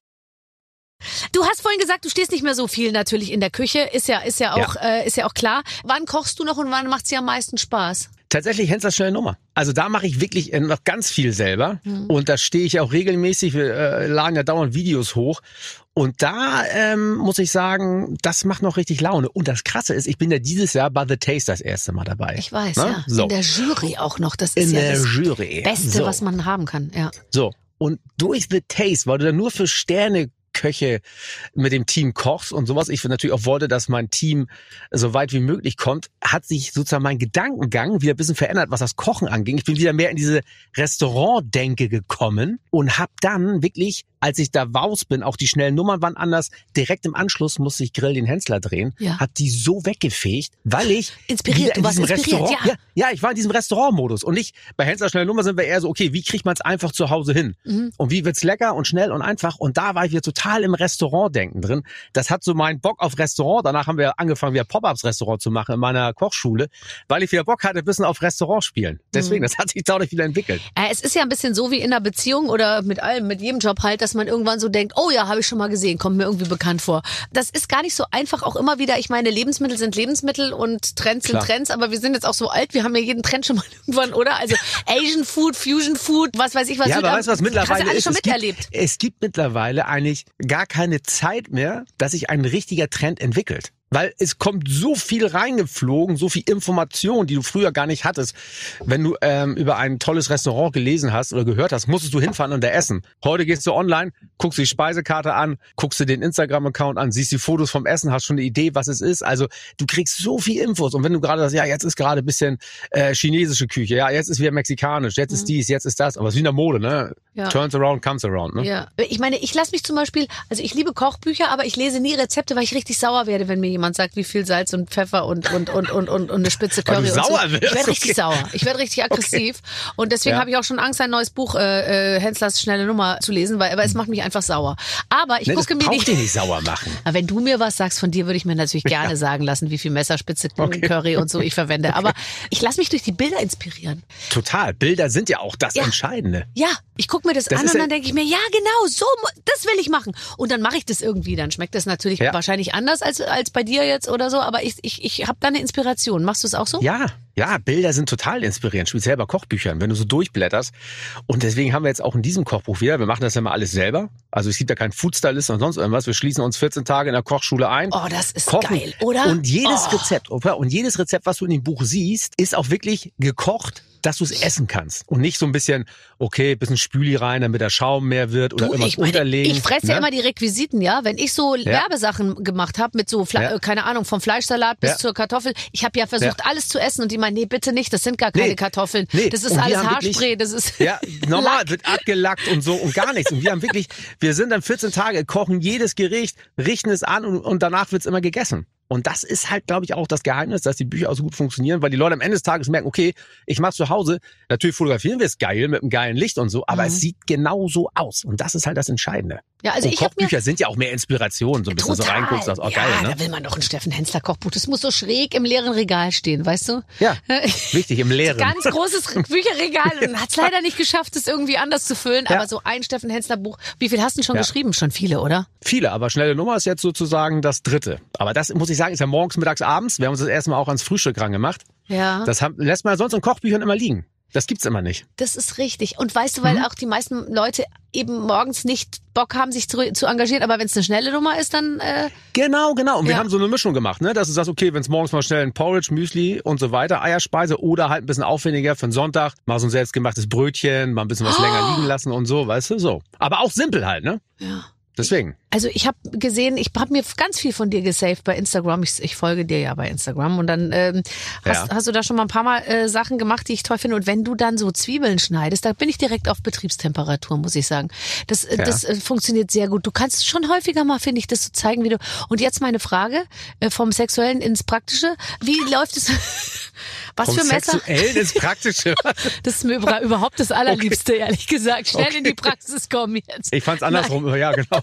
Du hast vorhin gesagt, du stehst nicht mehr so viel natürlich in der Küche. Ist ja, ist ja auch, ja. Äh, ist ja auch klar. Wann kochst du noch und wann macht's dir am meisten Spaß? Tatsächlich Henslers schnelle Nummer. Also da mache ich wirklich noch ganz viel selber. Mhm. Und da stehe ich auch regelmäßig. Wir äh, laden ja dauernd Videos hoch. Und da ähm, muss ich sagen, das macht noch richtig Laune. Und das Krasse ist, ich bin ja dieses Jahr bei The Taste das erste Mal dabei. Ich weiß, Na? ja. So. In der Jury auch noch. Das ist In ja der das Jury. Beste, so. was man haben kann. Ja. So. Und durch The Taste, weil du da nur für Sterne Köche mit dem Team kochst und sowas. Ich natürlich auch wollte, dass mein Team so weit wie möglich kommt, hat sich sozusagen mein Gedankengang wieder ein bisschen verändert, was das Kochen anging. Ich bin wieder mehr in diese Restaurant-Denke gekommen und habe dann wirklich, als ich da raus bin, auch die schnellen Nummern waren anders. Direkt im Anschluss musste ich Grill den Hensler drehen. Ja. Hat die so weggefegt, weil ich inspiriert, in du warst diesem inspiriert, Restaurant, ja. ja, ja, ich war in diesem Restaurantmodus und nicht bei Hensler schnelle Nummer sind wir eher so, okay, wie kriegt man es einfach zu Hause hin? Mhm. Und wie wird's lecker und schnell und einfach? Und da war ich wieder total im Restaurantdenken drin. Das hat so meinen Bock auf Restaurant. Danach haben wir angefangen, wieder Pop-ups-Restaurant zu machen in meiner Kochschule, weil ich wieder Bock hatte, ein bisschen auf Restaurant spielen. Deswegen, mhm. das hat sich dadurch wieder entwickelt. Äh, es ist ja ein bisschen so wie in einer Beziehung oder mit allem, mit jedem Job halt, dass man irgendwann so denkt, oh ja, habe ich schon mal gesehen, kommt mir irgendwie bekannt vor. Das ist gar nicht so einfach, auch immer wieder, ich meine, Lebensmittel sind Lebensmittel und Trends Klar. sind Trends, aber wir sind jetzt auch so alt, wir haben ja jeden Trend schon mal irgendwann, oder? Also Asian Food, Fusion Food, was weiß ich was. Ja, aber weißt du, was mittlerweile hast du alles ist? schon Es miterlebt. Gibt, es gibt mittlerweile eigentlich gar keine Zeit mehr, dass sich ein richtiger Trend entwickelt. Weil es kommt so viel reingeflogen, so viel Information, die du früher gar nicht hattest. Wenn du ähm, über ein tolles Restaurant gelesen hast oder gehört hast, musstest du hinfahren und da essen. Heute gehst du online, guckst die Speisekarte an, guckst dir den Instagram-Account an, siehst die Fotos vom Essen, hast schon eine Idee, was es ist. Also du kriegst so viel Infos. Und wenn du gerade sagst, ja, jetzt ist gerade ein bisschen äh, chinesische Küche, ja, jetzt ist wieder mexikanisch, jetzt mhm. ist dies, jetzt ist das. Aber es ist wie in der Mode, ne? Ja. Turns around, comes around, ne? Ja. Ich meine, ich lasse mich zum Beispiel, also ich liebe Kochbücher, aber ich lese nie Rezepte, weil ich richtig sauer werde, wenn mir jemand sagt, wie viel Salz und Pfeffer und und und und und, und eine Spitze Curry. Weil du und sauer so. wirst. Ich werde richtig okay. sauer. Ich werde richtig aggressiv. Okay. Und deswegen ja. habe ich auch schon Angst, ein neues Buch äh, äh, Henslers schnelle Nummer zu lesen, weil aber es macht mich einfach sauer. Aber ich ne, gucke das mir die dich nicht sauer machen. Aber wenn du mir was sagst, von dir würde ich mir natürlich gerne ja. sagen lassen, wie viel Messerspitze okay. Curry und so ich verwende. Okay. Aber ich lasse mich durch die Bilder inspirieren. Total. Bilder sind ja auch das ja. Entscheidende. Ja, ich gucke mir das, das an und dann denke ich mir, ja genau, so, das will ich machen. Und dann mache ich das irgendwie. Dann schmeckt das natürlich ja. wahrscheinlich anders als als bei dir jetzt oder so. Aber ich ich ich habe da eine Inspiration. Machst du es auch so? Ja. Ja, Bilder sind total inspirierend, speziell bei Kochbüchern, wenn du so durchblätterst. Und deswegen haben wir jetzt auch in diesem Kochbuch wieder, wir machen das ja mal alles selber. Also es gibt ja keinen Foodstylist und sonst irgendwas. Wir schließen uns vierzehn Tage in der Kochschule ein. Oh, das ist kochen. Geil, oder? Und jedes oh. Rezept, und jedes Rezept, was du in dem Buch siehst, ist auch wirklich gekocht dass du es essen kannst und nicht so ein bisschen, okay, bisschen Spüli rein, damit der Schaum mehr wird oder Du, irgendwas ich meine, unterlegen. ich fresse ne? ja immer die Requisiten, ja. Wenn ich so Ja. Werbesachen gemacht habe mit so, Fle Ja. äh, keine Ahnung, vom Fleischsalat bis Ja. zur Kartoffel. Ich habe ja versucht, Ja. alles zu essen und die meinen, nee, bitte nicht, das sind gar keine Nee. Kartoffeln. Nee. Das ist Und wir alles haben wirklich- Haarspray, das ist Ja, normal, Lack. wird abgelackt und so und gar nichts. Und wir haben wirklich, wir sind dann vierzehn Tage, kochen jedes Gericht, richten es an und, und danach wird's immer gegessen. Und das ist halt, glaube ich, auch das Geheimnis, dass die Bücher auch so gut funktionieren, weil die Leute am Ende des Tages merken, okay, ich mache zu Hause, natürlich fotografieren wir es geil mit einem geilen Licht und so, aber Mhm. es sieht genau so aus. Und das ist halt das Entscheidende. Ja, also und ich habe mir Kochbücher sind ja auch mehr Inspiration, so ein bisschen so total. reinguckst, das ist auch ja, geil, ne? da will man doch ein Steffen Hensler Kochbuch. Das muss so schräg im leeren Regal stehen, weißt du? Ja, wichtig, im Leeren. Ganz großes Bücherregal und hat es leider nicht geschafft, es irgendwie anders zu füllen. Ja. Aber so ein Steffen Hensler Buch. Wie viel hast du denn schon Ja. geschrieben? Schon viele, oder? Viele, aber schnelle Nummer ist jetzt sozusagen das dritte. Aber das, muss ich sagen, ist ja morgens, mittags, abends. Wir haben uns das erste Mal auch ans Frühstück rangemacht. Ja. Das haben, lässt man sonst in Kochbüchern immer liegen. Das gibt's immer nicht. Das ist richtig. Und weißt du, weil Mhm. auch die meisten Leute eben morgens nicht Bock haben, sich zu, zu engagieren, aber wenn es eine schnelle Nummer ist, dann äh, Genau, genau. Und wir Ja. haben so eine Mischung gemacht, ne? Dass du sagst, okay, wenn es morgens mal schnell ein Porridge, Müsli und so weiter, Eierspeise oder halt ein bisschen aufwendiger für den Sonntag, mal so ein selbstgemachtes Brötchen, mal ein bisschen was Oh. länger liegen lassen und so, weißt du, so. Aber auch simpel halt, ne? ja. Deswegen. Also ich habe gesehen, ich habe mir ganz viel von dir gesaved bei Instagram. Ich, ich folge dir ja bei Instagram und dann ähm, hast, Ja. hast du da schon mal ein paar Mal äh, Sachen gemacht, die ich toll finde. Und wenn du dann so Zwiebeln schneidest, da bin ich direkt auf Betriebstemperatur, muss ich sagen. Das, äh, Ja. das äh, funktioniert sehr gut. Du kannst schon häufiger mal, finde ich, das so zeigen, wie du. Und jetzt meine Frage äh, vom Sexuellen ins Praktische: Wie läuft es? Was Vom für Messer? Sexuellen ins Praktische. Das ist mir über- überhaupt das Allerliebste, ehrlich gesagt. Schnell Okay. in die Praxis kommen jetzt. Ich fand's andersrum, ja, genau.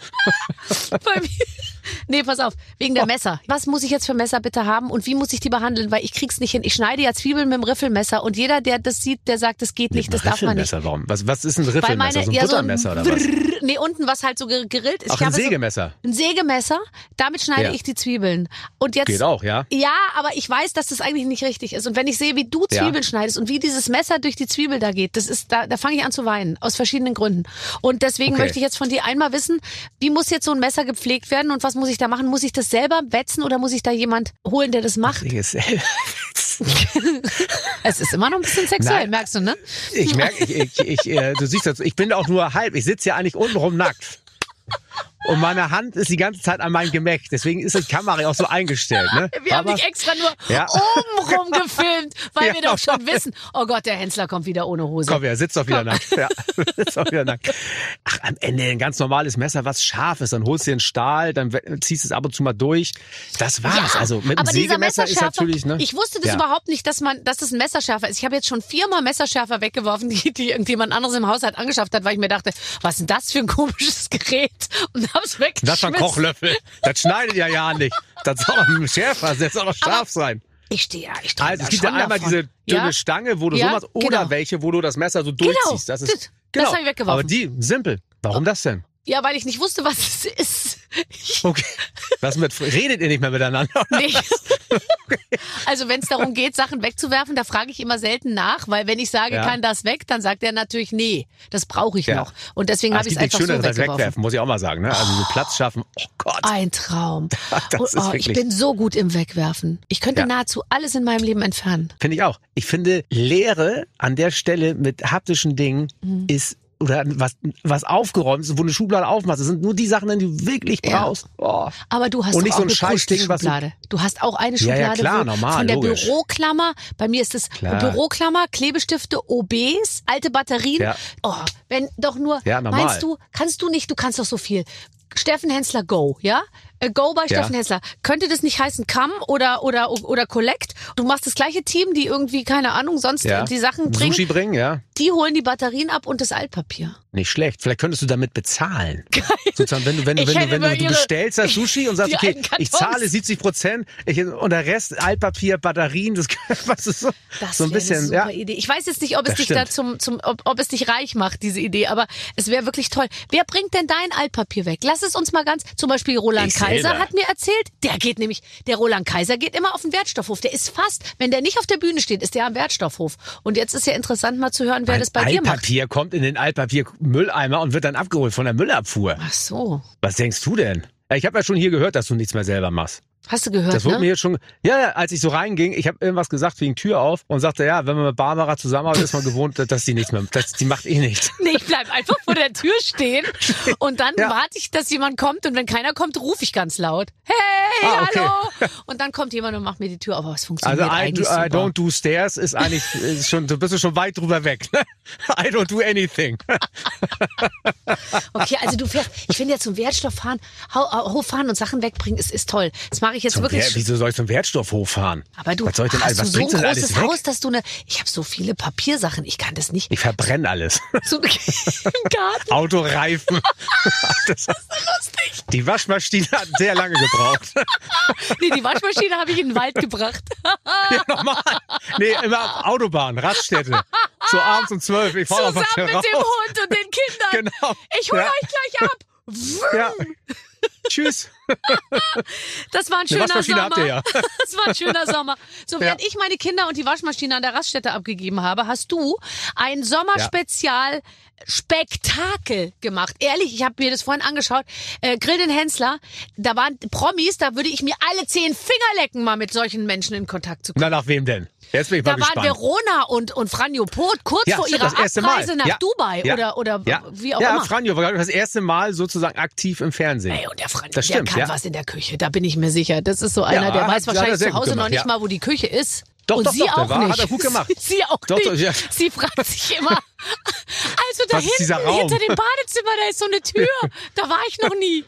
Bei mir. Nee, pass auf, wegen der Messer. Was muss ich jetzt für Messer bitte haben und wie muss ich die behandeln? Weil ich krieg's nicht hin. Ich schneide ja Zwiebeln mit dem Riffelmesser und jeder, der das sieht, der sagt, das geht nicht, das darf man nicht. Riffelmesser, warum? Was, was ist ein Weil Riffelmesser? meine, So ein ja, so ein Buttermesser oder was? Brrr, nee, unten was halt so ger- gerillt ist. Ach, Ich ein habe Sägemesser. So ein Sägemesser, damit schneide Ja. ich die Zwiebeln. Und jetzt Geht auch, ja? Ja, aber ich weiß, dass das eigentlich nicht richtig ist. Und wenn ich sehe, wie du Ja. Zwiebeln schneidest und wie dieses Messer durch die Zwiebel da geht, das ist, da, da fange ich an zu weinen. Aus verschiedenen Gründen. Und deswegen Okay. möchte ich jetzt von dir einmal wissen, wie muss jetzt so ein Messer gepflegt werden und was muss ich da machen? Muss ich das selber wetzen oder muss ich da jemand holen, der das macht? Ich ist selber. Es ist immer noch ein bisschen sexuell, Nein. merkst du, ne? Ich merke, ich, ich, ich, äh, du siehst das, ich bin auch nur halb. Ich sitze ja eigentlich untenrum nackt. Und meine Hand ist die ganze Zeit an meinem Gemächt. Deswegen ist die Kamera auch so eingestellt. Ne? Wir haben Aber- dich extra nur Ja. obenrum gefilmt, weil Ja, wir doch schon aber- wissen, oh Gott, der Hensler kommt wieder ohne Hose. Komm, er sitzt doch wieder nackt. Ja, sitzt doch wieder nackt. Ach, am Ende ein ganz normales Messer, was scharf ist. Dann holst du den Stahl, dann we- ziehst du es ab und zu mal durch. Das war's. Ja, also mit dem aber dieser Sägemesser ist Messerschärfer, natürlich, ne? ich wusste das Ja. überhaupt nicht, dass man, dass das ein Messerschärfer ist. Ich habe jetzt schon viermal Messerschärfer weggeworfen, die, die irgendjemand anderes im Haushalt angeschafft hat, weil ich mir dachte, was ist denn das für ein komisches Gerät? Und hab's weggeschmissen. Das war ein Kochlöffel. Das schneidet ja ja nicht. Das soll doch ein schärfer, das soll doch scharf sein. Ich stehe ja, ich träume Also da es gibt ja schon einmal davon. diese dünne Ja? Stange, wo du Ja, so machst, oder genau. welche, wo du das Messer so Genau, durchziehst. Das ist, das- das genau. hab ich weggeworfen. Aber die, simpel. Warum das denn? Ja, weil ich nicht wusste, was es ist. Ich, Okay. Was mit, redet ihr nicht mehr miteinander? nee. Also wenn es darum geht, Sachen wegzuwerfen, da frage ich immer selten nach, weil wenn ich sage, Ja. kann das weg, dann sagt er natürlich, nee, das brauche ich Ja. noch. Und deswegen Ah, habe es ich gibt es nichts einfach so Schöneres als weggeworfen. wegwerfen, muss ich auch mal sagen. Ne? Also so Platz schaffen, oh Gott. Ein Traum. Das oh, ist oh, ich wirklich- bin so gut im Wegwerfen. Ich könnte Ja. nahezu alles in meinem Leben entfernen. Finde ich auch. Ich finde, Leere an der Stelle mit haptischen Dingen Mhm. ist, oder was, was aufgeräumt ist, wo eine Schublade aufmachst, das sind nur die Sachen, die du wirklich Ja. brauchst. Oh. Aber du hast Und doch nicht auch so ein eine Scheißding, was du- Schublade. Du hast auch eine Ja, ja, Schublade klar, wo normal, von der logisch. Büroklammer. Bei mir ist es Klar. Büroklammer, Klebestifte, O Bs, alte Batterien. Ja. Oh, wenn doch nur. Ja, normal. Meinst du, kannst du nicht? Du kannst doch so viel. Steffen Hensler Go, ja? Äh, Go bei Ja. Steffen Hensler. Könnte das nicht heißen Come oder oder oder Collect? Du machst das gleiche Team, die irgendwie keine Ahnung sonst Ja. die Sachen bringen. Sushi bringen, ja. Die holen die Batterien ab und das Altpapier. Nicht schlecht. Vielleicht könntest du damit bezahlen. Sozusagen, wenn du, wenn du, Ich wenn du, hätte wenn du, über du ihre- bestellst das Sushi und sagst, die okay, alten Kartons. ich zahle siebzig Prozent ich, und der Rest Altpapier, Batterien, das was ist so, Das so ein wäre bisschen, eine super ja. Idee. Ich weiß jetzt nicht, ob es Das dich da stimmt. zum, zum ob, ob es dich reich macht, diese Idee, aber es wäre wirklich toll. Wer bringt denn dein Altpapier weg? Lass es uns mal ganz, zum Beispiel Roland Ich Kaiser selber. hat mir erzählt, der geht nämlich, der Roland Kaiser geht immer auf den Wertstoffhof. Der ist fast, wenn der nicht auf der Bühne steht, ist der am Wertstoffhof. Und jetzt ist ja interessant mal zu hören, wer Mein das bei dir macht. Altpapier kommt in den Altpapier-Mülleimer und wird dann abgeholt von der Müllabfuhr. Ach so. Was denkst du denn? Ich habe ja schon hier gehört, dass du nichts mehr selber machst. Hast du gehört, Das wurde ne? mir jetzt schon, ja, ja, als ich so reinging, ich habe irgendwas gesagt wegen Tür auf und sagte, ja, wenn man mit Barbara zusammenarbeitet, ist man gewohnt, dass die nichts mehr, dass die macht eh nichts. Nee, ich bleib einfach vor der Tür stehen und dann Ja. warte ich, dass jemand kommt und wenn keiner kommt, rufe ich ganz laut. Hey, Ah, okay. hallo! Und dann kommt jemand und macht mir die Tür auf, aber es funktioniert Also I, eigentlich do, I super. don't do stairs ist eigentlich, ist schon, du bist ja schon weit drüber weg. I don't do anything. Okay, also du fährst, ich finde ja zum Wertstofffahren, hau- hochfahren und Sachen wegbringen, ist, ist toll. Das mache ich jetzt Zum wirklich. Wer, wieso soll ich zum Wertstoffhof fahren? Aber du was soll ich denn hast alles, du was so ein bringst du denn großes alles weg? Haus, dass du eine, ich habe so viele Papiersachen, ich kann das nicht. Ich verbrenne alles. So im Garten. Autoreifen. Das, Das ist so lustig. die Waschmaschine hat sehr lange gebraucht. Nee, die Waschmaschine habe ich in den Wald gebracht. Ja, normal. Nee, immer auf Autobahn, Raststätte. So abends um zwölf. Ich fahre einfach Zusammen schnell mit dem raus. Hund und den Kindern. Genau. Ich hole Ja. euch gleich ab. Ja. Tschüss. Das war ein Eine schöner Waschmaschine Sommer. habt ihr ja. Das war ein schöner Sommer. So, während Ja. ich meine Kinder und die Waschmaschine an der Raststätte abgegeben habe, hast du ein Sommerspezial Spektakel gemacht. Ehrlich, ich habe mir das vorhin angeschaut. Äh, Grill den Hensler, da waren Promis, da würde ich mir alle zehn Finger lecken, mal mit solchen Menschen in Kontakt zu kommen. Na, nach wem denn? Jetzt bin ich Da mal waren gespannt. Verona und, und Franjo Pot kurz Ja, vor stimmt, ihrer das erste Mal. Abreise nach Ja. Dubai Ja. oder, oder ja. wie auch ja, immer. Franjo war das erste Mal sozusagen aktiv im Fernsehen. Ey, und der Franjo, Das der stimmt, kann ja. was in der Küche, da bin ich mir sicher. Das ist so einer, Ja, der hat- weiß hat er wahrscheinlich sehr zu gut Hause noch gemacht, nicht ja. mal, wo die Küche ist. Doch, und doch, sie doch, der auch war- nicht. hat er gut gemacht. Sie auch Doch, nicht. doch, ja. Sie fragt sich immer, also da Was ist dieser hinten, Raum? hinter dem Badezimmer, da ist so eine Tür. Da war ich noch nie.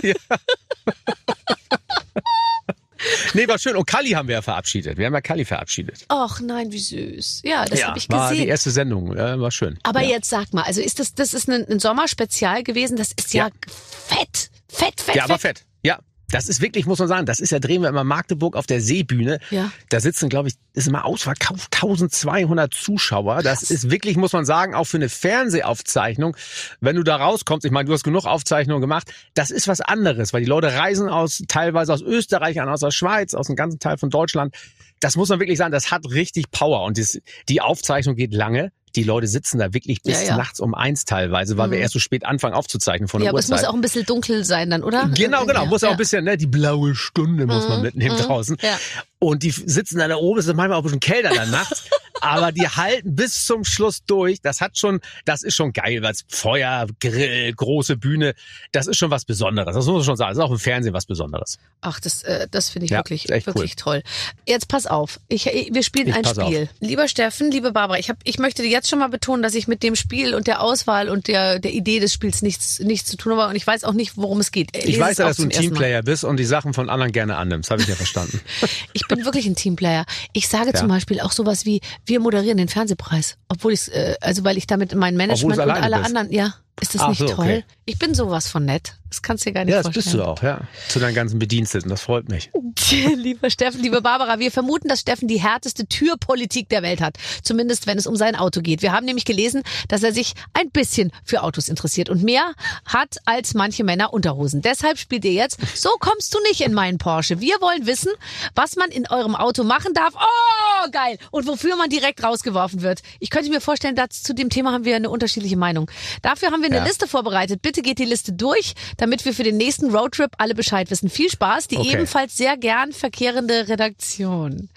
Nee, war schön. Und Kalli haben wir ja verabschiedet. Wir haben ja Kalli verabschiedet. Ach nein, wie süß. Ja, das ja, habe ich war die gesehen. erste Sendung. Ja, war schön. Aber ja. jetzt sag mal, also ist das, das ist ein, ein Sommerspezial gewesen, das ist ja, Ja. fett, fett, fett, Ja, aber fett. fett. Ja. Das ist wirklich, muss man sagen, das ist ja, drehen wir immer Magdeburg auf der Seebühne. Ja. Da sitzen, glaube ich, ist immer ausverkauft, tausendzweihundert Zuschauer. Das ist wirklich, muss man sagen, auch für eine Fernsehaufzeichnung, wenn du da rauskommst, ich meine, du hast genug Aufzeichnungen gemacht, das ist was anderes, weil die Leute reisen aus, teilweise aus Österreich an, aus der Schweiz, aus dem ganzen Teil von Deutschland. Das muss man wirklich sagen, das hat richtig Power und das, die Aufzeichnung geht lange. Die Leute sitzen da wirklich bis Ja, ja. nachts um eins teilweise, weil wir erst so spät anfangen aufzuzeichnen von der Ja, aber es Uhrzeit. muss auch ein bisschen dunkel sein dann, oder? Genau, genau. Ja, Muss auch ja. ein bisschen, ne, die blaue Stunde muss man mitnehmen draußen. Ja. Und die sitzen dann da oben, es ist manchmal auch ein bisschen kälter dann nachts, aber die halten bis zum Schluss durch. Das hat schon, das ist schon geil, weil Feuer, Grill, große Bühne, das ist schon was Besonderes. Das muss man schon sagen. Das ist auch im Fernsehen was Besonderes. Ach, das, äh, das finde ich Ja, wirklich, ist echt wirklich toll. Jetzt pass auf. Ich, ich, wir spielen Ich ein pass Spiel. Lieber Steffen, liebe Barbara, ich, hab, ich möchte dir jetzt schon mal betonen, dass ich mit dem Spiel und der Auswahl und der, der Idee des Spiels nichts, nichts zu tun habe und ich weiß auch nicht, worum es geht. Ich lese weiß es ja, auch dass du ein zum ersten Mal. Teamplayer bist und die Sachen von anderen gerne annimmst. Habe ich ja verstanden. Ich bin wirklich ein Teamplayer. Ich sage Ja. zum Beispiel auch sowas wie, wir moderieren den Fernsehpreis. Obwohl ich äh, also weil ich damit mein Management Obwohl und du alleine alle bist. anderen, ja, ist das Ach nicht so, toll? okay. Ich bin sowas von nett. Das kannst du dir gar nicht Ja, das vorstellen. bist du auch, ja. Zu deinen ganzen Bediensteten. Das freut mich. Lieber Steffen, liebe Barbara, wir vermuten, dass Steffen die härteste Türpolitik der Welt hat. Zumindest, wenn es um sein Auto geht. Wir haben nämlich gelesen, dass er sich ein bisschen für Autos interessiert und mehr hat als manche Männer Unterhosen. Deshalb spielt ihr jetzt, so kommst du nicht in meinen Porsche. Wir wollen wissen, was man in eurem Auto machen darf. Oh, geil. Und wofür man direkt rausgeworfen wird. Ich könnte mir vorstellen, dass zu dem Thema haben wir eine unterschiedliche Meinung. Dafür haben wir eine Ja. Liste vorbereitet. Bitte geht die Liste durch, damit wir für den nächsten Roadtrip alle Bescheid wissen. Viel Spaß. Die Okay. ebenfalls sehr gern verkehrende Redaktion.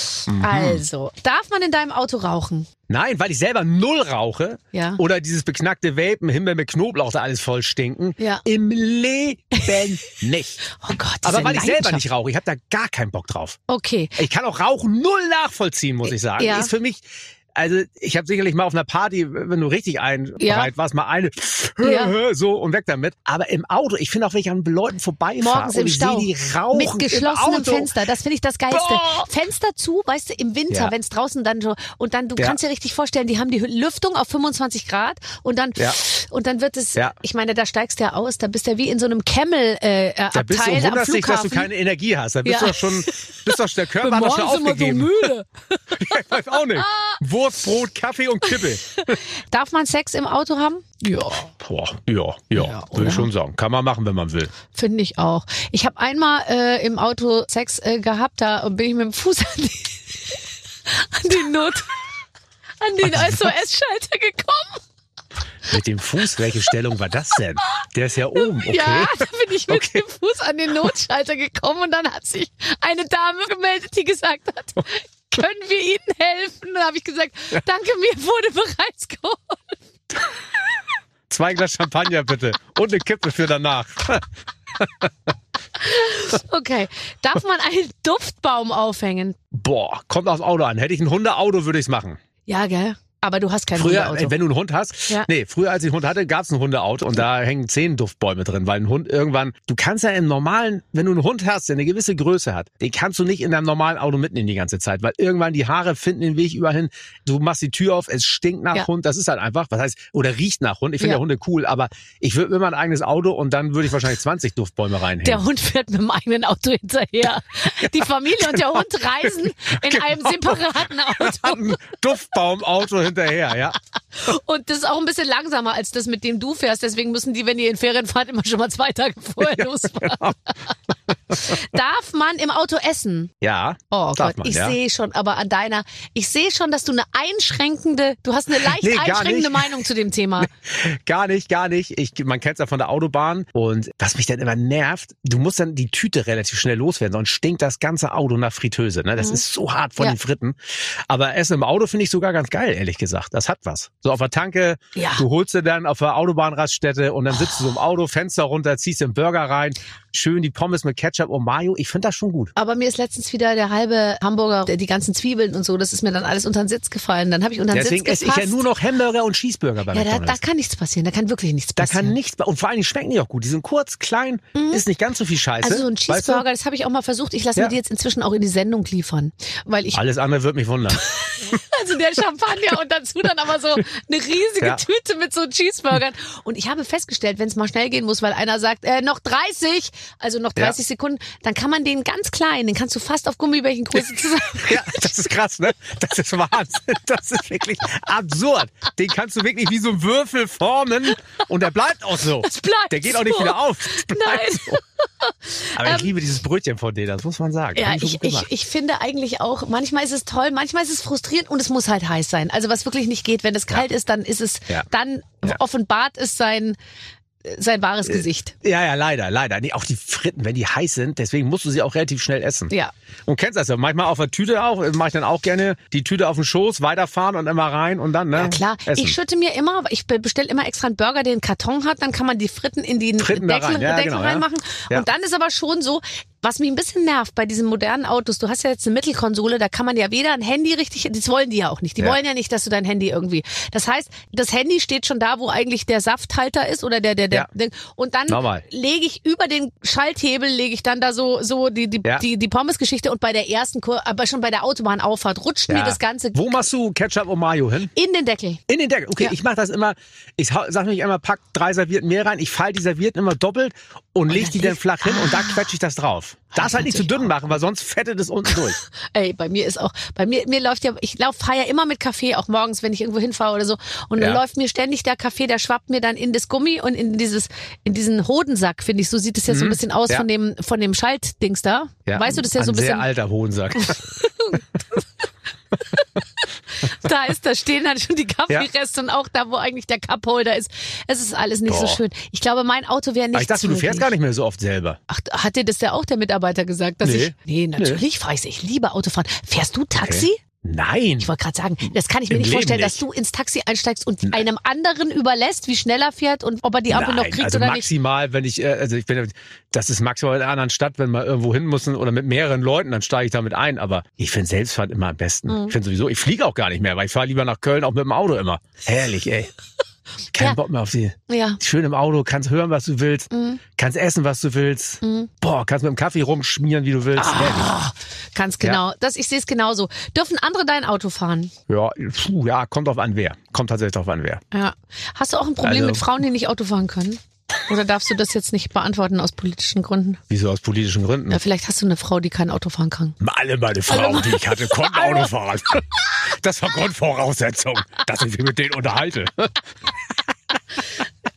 Also, darf man in deinem Auto rauchen? Nein, weil ich selber null rauche Ja. oder dieses beknackte Vapen, Himbeer mit Knoblauch, da alles voll stinken. Ja. Im Leben nicht. Oh Gott, diese Aber weil ich selber Leidenschaft. nicht rauche, ich habe da gar keinen Bock drauf. Okay. Ich kann auch Rauchen null nachvollziehen, muss ich sagen. Ja. Ist für mich, also ich habe sicherlich mal auf einer Party, wenn du richtig ein Ja. bereit warst, mal eine Ja. so und weg damit. Aber im Auto, ich finde auch, wenn ich an Leuten vorbeifahre Morgens und im ich Stau. sehe die rauchen Mit geschlossenem im Auto. Fenster. Das finde ich das Geilste. Boah. Fenster zu, weißt du, im Winter, Ja. wenn es draußen dann so, und dann, du Ja. kannst dir richtig vorstellen, die haben die Lüftung auf fünfundzwanzig Grad und dann, Ja. und dann wird es, Ja. ich meine, da steigst du ja aus, da bist du ja wie in so einem Camel, äh, Da bist du Abteil und am wunderst dich, dass du Flughafen. keine Energie hast. Da bist Ja. du doch schon, bist doch, der Körper hat doch schon Morgens immer so aufgegeben. müde. Ich weiß auch nicht. Wurst, Brot, Kaffee und Kippe. Darf man Sex im Auto haben? Ja. Boah, ja, ja, Ja, würde ich oder? schon sagen. Kann man machen, wenn man will. Finde ich auch. Ich habe einmal äh, im Auto Sex äh, gehabt, da bin ich mit dem Fuß an die, an die Not, an den S O S-Schalter gekommen. Mit dem Fuß, welche Stellung war das denn? Der ist ja oben, okay. Ja, da bin ich mit Okay. dem Fuß an den Notschalter gekommen und dann hat sich eine Dame gemeldet, die gesagt hat, können wir Ihnen helfen? Dann habe ich gesagt, danke, mir wurde bereits geholfen. Zwei Glas Champagner bitte und eine Kippe für danach. Okay, darf man einen Duftbaum aufhängen? Boah, kommt aufs Auto an. Hätte ich ein Hundeauto, würde ich es machen. Ja, gell? Aber du hast kein Früher, Hundeauto. äh, wenn du einen Hund hast, Ja. nee, früher als ich einen Hund hatte, gab es ein Hundeauto und da hängen zehn Duftbäume drin, weil ein Hund irgendwann, du kannst ja im normalen, wenn du einen Hund hast, der eine gewisse Größe hat, den kannst du nicht in deinem normalen Auto mitnehmen die ganze Zeit, weil irgendwann die Haare finden den Weg überall hin, du machst die Tür auf, es stinkt nach Ja. Hund, das ist halt einfach, was heißt, oder riecht nach Hund, ich finde Ja. ja Hunde cool, aber ich würde mir mal ein eigenes Auto und dann würde ich wahrscheinlich zwanzig Duftbäume reinhängen. Der Hund fährt mit dem eigenen Auto hinterher. Die Familie und der Hund reisen in einem separaten Auto. ein Duftbaumauto hinterher, ja. Und das ist auch ein bisschen langsamer als das, mit dem du fährst. Deswegen müssen die, wenn ihr in Ferien fahrt, immer schon mal zwei Tage vorher losfahren. Darf man im Auto essen? Ja, Oh darf Gott, man, ich ja. sehe schon, aber an deiner, ich sehe schon, dass du eine einschränkende, du hast eine leicht Nee, gar einschränkende nicht. Meinung zu dem Thema. Gar nicht, gar nicht. Ich, man kennt es ja von der Autobahn. Und was mich dann immer nervt, du musst dann die Tüte relativ schnell loswerden, sonst stinkt das ganze Auto nach Fritteuse. Ne? Das Mhm. ist so hart von Ja. den Fritten. Aber Essen im Auto finde ich sogar ganz geil, ehrlich gesagt. Das hat was. So auf der Tanke, Ja. du holst dir dann auf der Autobahnraststätte und dann sitzt du so im Auto, Fenster runter, ziehst den Burger rein, schön die Pommes mit Ketchup und Mayo. Ich finde das schon gut. Aber mir ist letztens wieder der halbe Hamburger, die ganzen Zwiebeln und so, das ist mir dann alles unter den Sitz gefallen. Dann habe ich unter den Deswegen Sitz esse ich gefasst. ja nur noch Hamburger und Cheeseburger bei Ja, da, da McDonald's. kann nichts passieren, da kann wirklich nichts Da passieren. kann nichts, und vor allen Dingen schmecken die auch gut. Die sind kurz, klein, ist nicht ganz so viel Scheiße. Also so ein weißt du? Cheeseburger, das habe ich auch mal versucht. Ich lasse Ja. mir die jetzt inzwischen auch in die Sendung liefern. Weil ich, Alles andere wird mich wundern. also der Champagner und dazu dann aber so eine riesige Ja. Tüte mit so Cheeseburgern. Und ich habe festgestellt, wenn es mal schnell gehen muss, weil einer sagt, äh, noch dreißig, also noch dreißig Sekunden, dann kann man den ganz klein, den kannst du fast auf Gummibärchengröße zusammen. Ja, das ist krass, ne? Das ist Wahnsinn. Das ist wirklich absurd. Den kannst du wirklich wie so ein Würfel formen und der bleibt auch so. Das bleibt Der geht auch so. nicht wieder auf. Das bleibt Nein. So. Aber ich liebe dieses Brötchen von denen, das muss man sagen. Ja, Haben die schon ich, gut ich, gemacht. ich finde eigentlich auch, manchmal ist es toll, manchmal ist es frustrierend und es muss halt heiß sein. Also was wirklich nicht geht, wenn es kalt ist, dann ist es, Ja. dann Ja. offenbart es sein, sein wahres Gesicht. Ja, ja, leider, leider. Nee, auch die Fritten, wenn die heiß sind, deswegen musst du sie auch relativ schnell essen. Ja. Und kennst das ja, manchmal auf der Tüte auch, mache ich dann auch gerne die Tüte auf den Schoß, weiterfahren und immer rein und dann, ne? Ja klar, essen. ich schütte mir immer, ich bestelle immer extra einen Burger, der einen Karton hat, dann kann man die Fritten in den Fritten da Deckel, rein, ja, Deckel genau, ja. reinmachen. Ja. Und dann ist aber schon so, was mich ein bisschen nervt bei diesen modernen Autos, du hast ja jetzt eine Mittelkonsole, da kann man ja weder ein Handy richtig, das wollen die ja auch nicht. Die Ja. wollen ja nicht, dass du dein Handy irgendwie. Das heißt, das Handy steht schon da, wo eigentlich der Safthalter ist oder der, der, der, Ja. Ding. Und dann Normal. lege ich über den Schalthebel, lege ich dann da so, so die, die, Ja. die, die Pommesgeschichte und bei der ersten Kur, aber schon bei der Autobahnauffahrt rutscht mir Ja. das Ganze Wo machst du Ketchup und Mayo hin? in den Deckel. In den Deckel. Okay, Ja. ich mache das immer, ich hau- sag mich immer, pack drei Servietten mehr rein, ich falte die Servietten immer doppelt und leg dann die dann liegt- flach hin und da Ah. quetsche ich das drauf. Darfst das halt nicht zu natürlich dünn auch. machen, weil sonst fettet es unten durch. Ey, bei mir ist auch, bei mir, mir läuft ja, ich lauf, fahre ja immer mit Kaffee, auch morgens, wenn ich irgendwo hinfahre oder so. Und dann Ja. läuft mir ständig der Kaffee, der schwappt mir dann in das Gummi und in dieses, in diesen Hodensack, finde ich. So sieht es ja so ein bisschen aus Ja. von dem, von dem Schaltdings da. Weißt du, das ist ja Ein so ein sehr bisschen, alter Hohensack. da ist, da stehen dann schon die Kaffeereste und auch da, wo eigentlich der Cupholder ist. Es ist alles nicht so Boah. schön. Ich glaube, mein Auto wäre nicht Aber ich dachte, du fährst gar nicht mehr so oft selber. Ach, hat dir das ja auch der Mitarbeiter gesagt, dass Nee. ich, nee, natürlich fahre ich, ich liebe Autofahren. Fährst du Taxi? Okay. Nein. Ich wollte gerade sagen, das kann ich mir Im nicht Leben vorstellen, nicht. dass du ins Taxi einsteigst und einem anderen überlässt, wie schnell er fährt und ob er die Ampel noch Nein, kriegt also oder nicht. maximal, wenn ich, äh, also ich bin, das ist maximal in einer anderen Stadt, wenn wir irgendwo hin müssen oder mit mehreren Leuten, dann steige ich damit ein. Aber ich finde Selbstfahrt immer am besten. Mhm. Ich finde sowieso, ich fliege auch gar nicht mehr, weil ich fahre lieber nach Köln auch mit dem Auto immer. Herrlich, ey. Kein Ja. Bock mehr auf die. Ja. Schön im Auto, kannst hören, was du willst, Mhm. kannst essen, was du willst. Boah, kannst mit dem Kaffee rumschmieren, wie du willst. Herrlich. Ah, ganz genau. Das, ich sehe es genauso. Dürfen andere dein Auto fahren? Ja, puh, ja, kommt drauf an wer. Kommt tatsächlich drauf an wer. Ja. Hast du auch ein Problem Also- mit Frauen, die nicht Auto fahren können? Oder darfst du das jetzt nicht beantworten aus politischen Gründen? Wieso aus politischen Gründen? Ja, vielleicht hast du eine Frau, die kein Auto fahren kann. Alle meine Frauen, die ich hatte, konnten Auto fahren. Das war Grundvoraussetzung, dass ich mich mit denen unterhalte. Ja,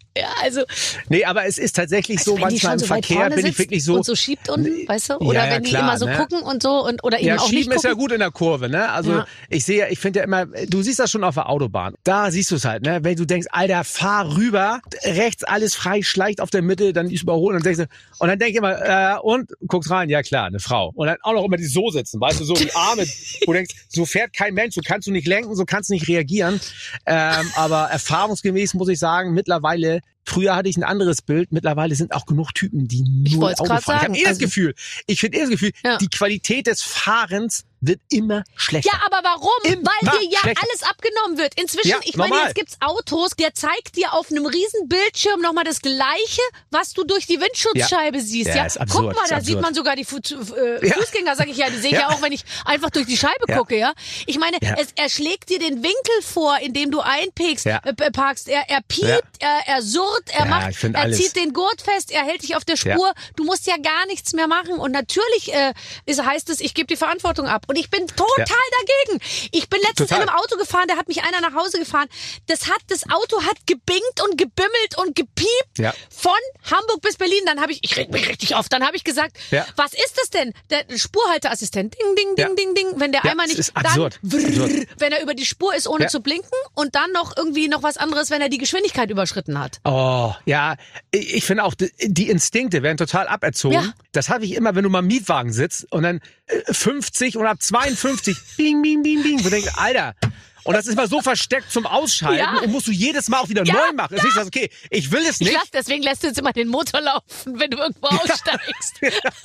Also, nee, aber es ist tatsächlich also so, manchmal im so Verkehr bin ich wirklich so. Und so schiebt unten, weißt du? Oder Ja, ja, wenn die klar, immer so ne? gucken und so und oder eben Ja, auch schieben nicht gucken. ist ja gut in der Kurve, ne? Also Ja. ich sehe, ich finde ja immer, du siehst das schon auf der Autobahn. Da siehst du es halt, ne? Wenn du denkst, Alter, fahr rüber, rechts alles frei, schleicht auf der Mitte, dann ist überholen und denkst du, und dann denk ich immer, äh, und guckst rein, ja klar, eine Frau. Und dann auch noch immer die so sitzen, weißt du, so die Arme, wo du denkst, so fährt kein Mensch, so kannst du nicht lenken, so kannst du nicht reagieren. Ähm, aber erfahrungsgemäß muss ich sagen, mittlerweile, früher hatte ich ein anderes Bild, mittlerweile sind auch genug Typen, die Ich nur wollt's Auto grad fahren. sagen, Ich habe eh also- das Gefühl, ich finde eh das Gefühl, Ja. die Qualität des Fahrens wird immer schlechter. Ja, aber warum? Immer Weil dir ja schlechter. alles abgenommen wird. Inzwischen, Ja, ich meine, normal. jetzt gibt's Autos, der zeigt dir auf einem riesen Bildschirm nochmal das Gleiche, was du durch die Windschutzscheibe siehst. Ja, Ja, ist absurd, guck mal, ist da absurd. sieht man sogar die Fu äh, Ja. Fußgänger, sag ich ja, die sehe ich ja. Ja. auch, wenn ich einfach durch die Scheibe Ja. gucke, ja. Ich meine, Ja. es, er schlägt dir den Winkel vor, in dem du einpickst, Ja. äh, parkst. Er, er piept, Ja. er, er surrt, er Ja, macht, ich find er alles. zieht den Gurt fest, er hält dich auf der Spur. Du musst ja gar nichts mehr machen. Und natürlich äh, ist, heißt es, ich gebe die Verantwortung ab. Und ich bin total Ja. dagegen. Ich bin letztens Total. in einem Auto gefahren, da hat mich einer nach Hause gefahren. Das hat, das Auto hat gebingt und gebimmelt und gepiept Ja. von Hamburg bis Berlin. Dann habe ich, ich reg mich richtig auf, dann habe ich gesagt, Ja. was ist das denn? Der Spurhalteassistent, ding, ding, ding, Ja. ding, ding. Wenn der Ja, einmal es nicht, ist absurd. dann, vrrr, Absurd. wenn er über die Spur ist, ohne Ja. zu blinken und dann noch irgendwie noch was anderes, wenn er die Geschwindigkeit überschritten hat. Oh, ja, ich ich finde auch, die- die Instinkte werden total aberzogen. Ja. Das habe ich immer, wenn du mal im Mietwagen sitzt und dann äh, fünfzig und ab zweiundfünfzig, bing, bing, bing, bing, wo du denkst, Alter, und das ist mal so versteckt zum Ausschalten Ja. und musst du jedes Mal auch wieder Ja, neu machen. Es ist okay, ich will es Ich nicht. lass, deswegen lässt du jetzt immer den Motor laufen, wenn du irgendwo aussteigst.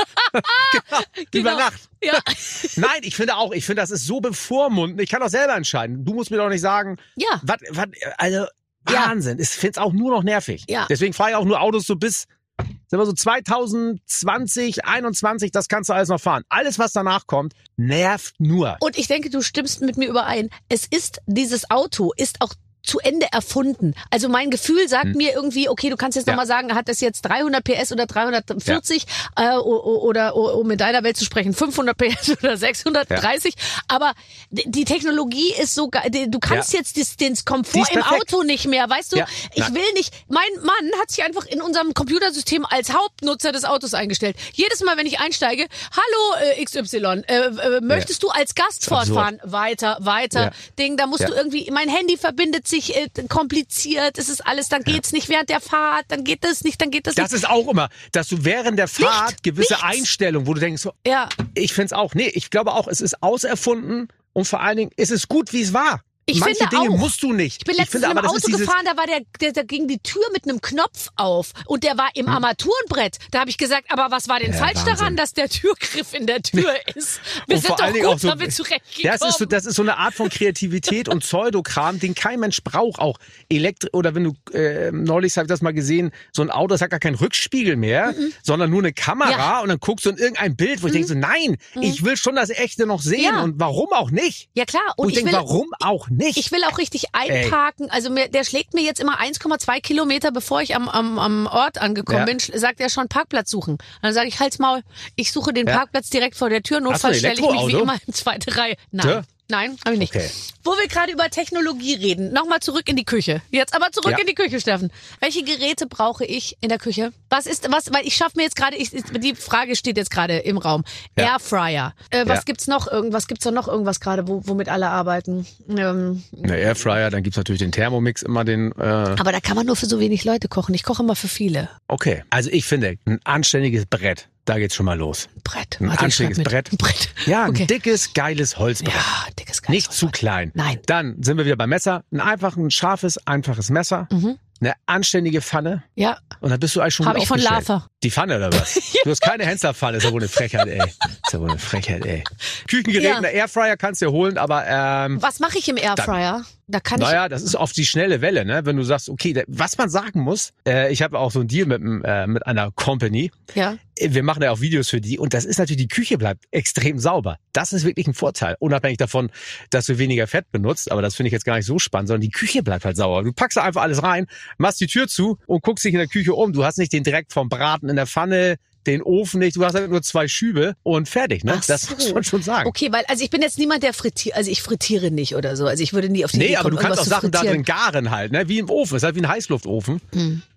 Über Nacht. Ja. Nein, ich finde auch, ich finde, das ist so bevormundend. Ich kann auch selber entscheiden. Du musst mir doch nicht sagen, Ja. was, was, also Ja. Wahnsinn. Ich finde es auch nur noch nervig. Ja. Deswegen fahre ich auch nur Autos so bis, sagen wir so zwanzig zwanzig, einundzwanzig, das kannst du alles noch fahren. Alles, was danach kommt, nervt nur. Und ich denke, du stimmst mit mir überein. Es ist, dieses Auto ist auch zu Ende erfunden. Also mein Gefühl sagt mir irgendwie, okay, du kannst jetzt Hm. Ja. nochmal sagen, hat das jetzt dreihundert P S oder dreihundertvierzig äh, o- o- oder o- um in deiner Welt zu sprechen, fünfhundert P S oder sechshundertdreißig. Aber d- die Technologie ist so geil. Du kannst Ja. jetzt dis- den Die Komfort ist im perfekt. Auto nicht mehr, weißt du? Ja. Ich Nein. will nicht, mein Mann hat sich einfach in unserem Computersystem als Hauptnutzer des Autos eingestellt. Jedes Mal, wenn ich einsteige, hallo äh, X Y, äh, äh, möchtest du als Gast ist absurd. fortfahren? Weiter, weiter. Ja. Ding, da musst Ja. du irgendwie, mein Handy verbindet sich äh, kompliziert, es ist alles, dann geht's nicht während der Fahrt, dann geht das nicht, dann geht das, Das nicht. ist auch immer, dass du während der Fahrt Nichts, gewisse nichts. Einstellungen, wo du denkst, so, Ja, ich find's auch, nee, ich glaube auch, es ist auserfunden und vor allen Dingen, es ist gut, wie es war. Ich Manche finde Dinge auch. musst du nicht. ich bin letztens finde in einem aber, das Auto ist dieses, gefahren, da war der, der, da ging die Tür mit einem Knopf auf und der war im Armaturenbrett. Da habe ich gesagt, aber was war denn Ja, falsch Wahnsinn. daran, dass der Türgriff in der Tür ist? Wir Und sind vor doch allen Dingen gut auch so- damit zurechtgekommen. Das ist, so, das ist so eine Art von Kreativität und Pseudokram, den kein Mensch braucht. Auch Elektri oder wenn du, äh, neulich habe ich das mal gesehen, so ein Auto, das hat gar keinen Rückspiegel mehr, sondern nur eine Kamera Ja. und dann guckst du in irgendein Bild, wo ich denke so, nein, ich will schon das Echte noch sehen Ja. und warum auch nicht? Ja klar, Und und ich ich denke, will, warum auch nicht? ich will auch richtig einparken. Also mir, der schlägt mir jetzt immer eins Komma zwei Kilometer, bevor ich am, am, am Ort angekommen Ja. bin, sch- sagt er schon Parkplatz suchen. Dann sage ich, halt's Maul, ich suche den Ja. Parkplatz direkt vor der Tür. Hast du Notfalls ein stelle ich mich wie Elektroauto? immer in zweite Reihe. Nein. Ja. Nein, habe ich nicht. Okay. Wo wir gerade über Technologie reden, nochmal zurück in die Küche. Jetzt aber zurück Ja. in die Küche, Steffen. Welche Geräte brauche ich in der Küche? Was ist, was, weil ich schaffe mir jetzt gerade, ich, die Frage steht jetzt gerade im Raum. Ja. Airfryer. Äh, was Ja. gibt's noch? Irgendwas gibt's da noch irgendwas gerade, wo, womit alle arbeiten? Ähm, Eine Airfryer, dann gibt's natürlich den Thermomix, immer den, äh, aber da kann man nur für so wenig Leute kochen. Ich koche immer für viele. okay. Also ich finde, ein anständiges Brett, da geht's schon mal los. Brett. Ein Warte, ich anständiges schreib mit. Brett. Ein Brett. Ja, ein Okay. dickes, geiles Holzbrett. Ja, dickes Geil. Nicht zu klein. Nein. Dann sind wir wieder beim Messer. Ein einfach, ein scharfes, einfaches Messer. Mhm. Eine anständige Pfanne. Ja, Und dann bist du eigentlich schon habe gut ich von aufgestellt. Lava. Die Pfanne oder was? Du hast keine Henslerpfanne. Ist ja wohl eine Frechheit, ey. Ist ja wohl eine Frechheit, ey. Küchengerät, Ja. eine Airfryer kannst du dir holen, aber ähm, Was mache ich im Airfryer? Da kann ich. naja, das ist auf die schnelle Welle, ne? Wenn du sagst, okay, da- was man sagen muss, äh, ich habe auch so einen Deal mit, einem, äh, mit einer Company. Ja. Wir machen ja auch Videos für die und das ist natürlich, die Küche bleibt extrem sauber. Das ist wirklich ein Vorteil. Unabhängig davon, dass du weniger Fett benutzt, aber das finde ich jetzt gar nicht so spannend, sondern die Küche bleibt halt sauber. Du packst da einfach alles rein, machst die Tür zu und guckst dich in der Küche um. Du hast nicht den Dreck vom Braten in der Pfanne, den Ofen nicht, du hast halt nur zwei Schübe und fertig, ne? Ach Das so. muss man schon sagen. Okay, weil, also ich bin jetzt niemand, der frittiert, also ich frittiere nicht oder so. Also ich würde nie auf die Nee, Idee aber kommen, du kannst auch irgendwas zu Sachen da frittieren. drin garen halt, ne? Wie im Ofen. Ist halt wie ein Heißluftofen. Hm.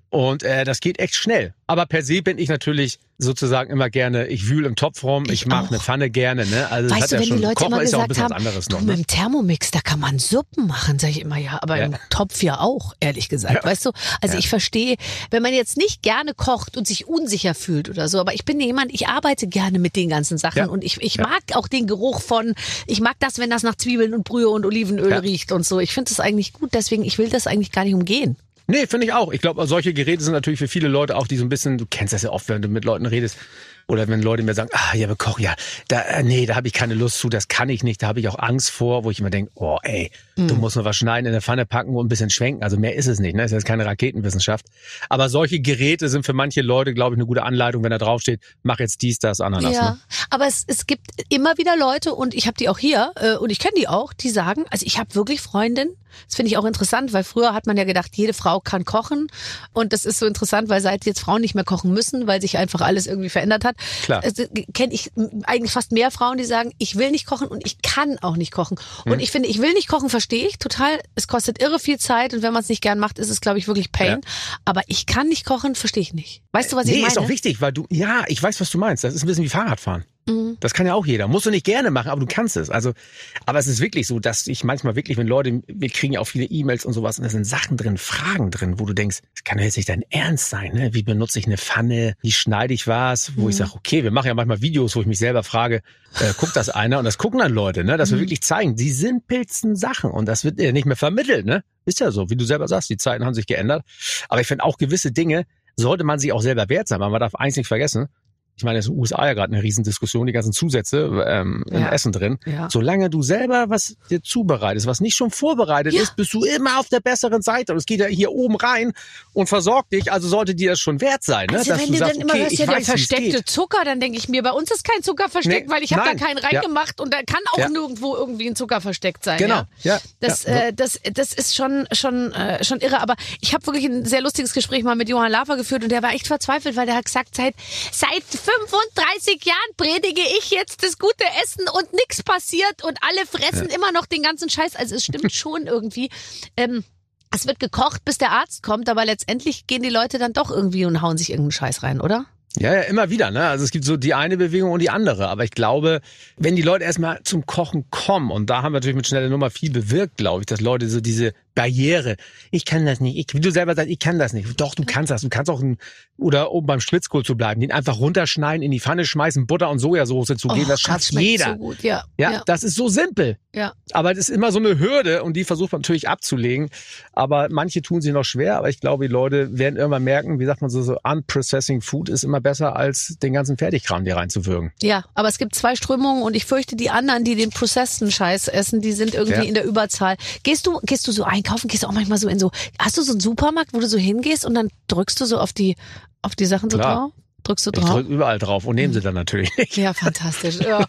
Und äh, das geht echt schnell. Aber per se bin ich natürlich sozusagen immer gerne, ich wühle im Topf rum, ich, ich mache eine Pfanne gerne. Ne? Also das weißt hat du, ja wenn schon, die Leute Kochen immer ist ja auch ein gesagt bisschen haben, was anderes du, noch. mit Ne? dem Thermomix, da kann man Suppen machen, sage ich immer, ja, aber Ja. im Topf ja auch, ehrlich gesagt. Ja. Weißt du, also Ja. ich verstehe, wenn man jetzt nicht gerne kocht und sich unsicher fühlt oder so, aber ich bin jemand, ich arbeite gerne mit den ganzen Sachen Ja. und ich, ich Ja. mag auch den Geruch von, ich mag das, wenn das nach Zwiebeln und Brühe und Olivenöl Ja. riecht und so. Ich finde das eigentlich gut, deswegen, ich will das eigentlich gar nicht umgehen. Nee, finde ich auch. Ich glaube, solche Geräte sind natürlich für viele Leute auch, die so ein bisschen, du kennst das ja oft, wenn du mit Leuten redest, oder wenn Leute mir sagen, ah, ja, aber Koch, ja, da, äh, nee, da habe ich keine Lust zu, das kann ich nicht, da habe ich auch Angst vor, wo ich immer denke, oh, ey, Mhm. du musst nur was schneiden, in der Pfanne packen und ein bisschen schwenken. Also mehr ist es nicht, ne? Das ist jetzt keine Raketenwissenschaft. Aber solche Geräte sind für manche Leute, glaube ich, eine gute Anleitung, wenn da draufsteht, mach jetzt dies, das, Ananas. Ja, Ne? aber es, es gibt immer wieder Leute und ich habe die auch hier äh, und ich kenne die auch, die sagen, also ich habe wirklich Freundinnen, das finde ich auch interessant, weil früher hat man ja gedacht, jede Frau kann kochen und das ist so interessant, weil seit jetzt Frauen nicht mehr kochen müssen, weil sich einfach alles irgendwie verändert hat, Klar. also, kenne ich eigentlich fast mehr Frauen, die sagen, ich will nicht kochen und ich kann auch nicht kochen. Und Hm. ich finde, ich will nicht kochen, verstehe ich total, es kostet irre viel Zeit und wenn man es nicht gern macht, ist es, glaube ich, wirklich Pain. Ja. Aber ich kann nicht kochen, verstehe ich nicht. Weißt du, was ich Nee, meine? ist auch wichtig, weil du, ja, ich weiß, was du meinst. Das ist ein bisschen wie Fahrradfahren. Mhm. Das kann ja auch jeder. Musst du nicht gerne machen, aber du kannst es. Also, aber es ist wirklich so, dass ich manchmal wirklich, wenn Leute, wir kriegen ja auch viele E-Mails und sowas, und da sind Sachen drin, Fragen drin, wo du denkst, das kann doch jetzt nicht dein Ernst sein, ne? Wie benutze ich eine Pfanne? Wie schneide ich was? Wo Mhm. ich sage, okay, wir machen ja manchmal Videos, wo ich mich selber frage, äh, guckt das einer? Und das gucken dann Leute, ne? Dass wir Mhm. wirklich zeigen, die simpelsten Sachen. Und das wird ja nicht mehr vermittelt, ne? Ist ja so, wie du selber sagst, die Zeiten haben sich geändert. Aber ich finde auch gewisse Dinge sollte man sich auch selber wert sein. Man darf eins nicht vergessen. Ich meine, es ist in den U S A ja gerade eine Riesendiskussion, die ganzen Zusätze ähm, im Ja. Essen drin. Ja. Solange du selber was dir zubereitest, was nicht schon vorbereitet Ja. ist, bist du immer auf der besseren Seite. Und es geht ja hier oben rein und versorgt dich. Also sollte dir das schon wert sein. Ne? Also Dass wenn du du sagst, dann immer okay, hörst, ich ja, der weiß, wie es versteckte geht. Zucker, dann denke ich mir, bei uns ist kein Zucker versteckt, Nee, weil ich habe da nein. keinen Ja. reingemacht und da kann auch Ja. nirgendwo irgendwie ein Zucker versteckt sein. Genau. Ja. Ja. Das, ja. äh, das, das ist schon, schon, äh, schon irre. Aber ich habe wirklich ein sehr lustiges Gespräch mal mit Johann Lafer geführt und der war echt verzweifelt, weil der hat gesagt, seit, seit fünfunddreißig Jahren predige ich jetzt das gute Essen und nichts passiert und alle fressen Ja. immer noch den ganzen Scheiß. Also es stimmt schon irgendwie. Ähm, es wird gekocht, bis der Arzt kommt, aber letztendlich gehen die Leute dann doch irgendwie und hauen sich irgendeinen Scheiß rein, oder? Ja, ja, immer wieder, ne? Also es gibt so die eine Bewegung und die andere. Aber ich glaube, wenn die Leute erstmal zum Kochen kommen, und da haben wir natürlich mit Schnelle Nummer viel bewirkt, glaube ich, dass Leute so diese Barriere, ich kann das nicht, ich, wie du selber sagst, ich kann das nicht. Doch, du kannst das. Du kannst auch, ein, oder um beim Spitzkohl zu bleiben, den einfach runterschneiden, in die Pfanne schmeißen, Butter und Sojasauce zu geben, das Gott, schafft schmeckt jeder. So gut. Ja, Ja, ja, das ist so simpel. ja. Aber das ist immer so eine Hürde und die versucht man natürlich abzulegen. Aber manche tun sie noch schwer. Aber ich glaube, die Leute werden irgendwann merken, wie sagt man so, so Unprocessing Food ist immer besser, als den ganzen Fertigkram hier reinzuwürgen. Ja, aber es gibt zwei Strömungen und ich fürchte, die anderen, die den processeden Scheiß essen, die sind irgendwie Ja. in der Überzahl. Gehst du, gehst du so einkaufen? Gehst du auch manchmal so in so, hast du so einen Supermarkt, wo du so hingehst und dann drückst du so auf die, auf die Sachen so Klar. drauf? Drückst du Ich drauf? drücke überall drauf und nehmen sie dann natürlich nicht. Ja, fantastisch. Ja.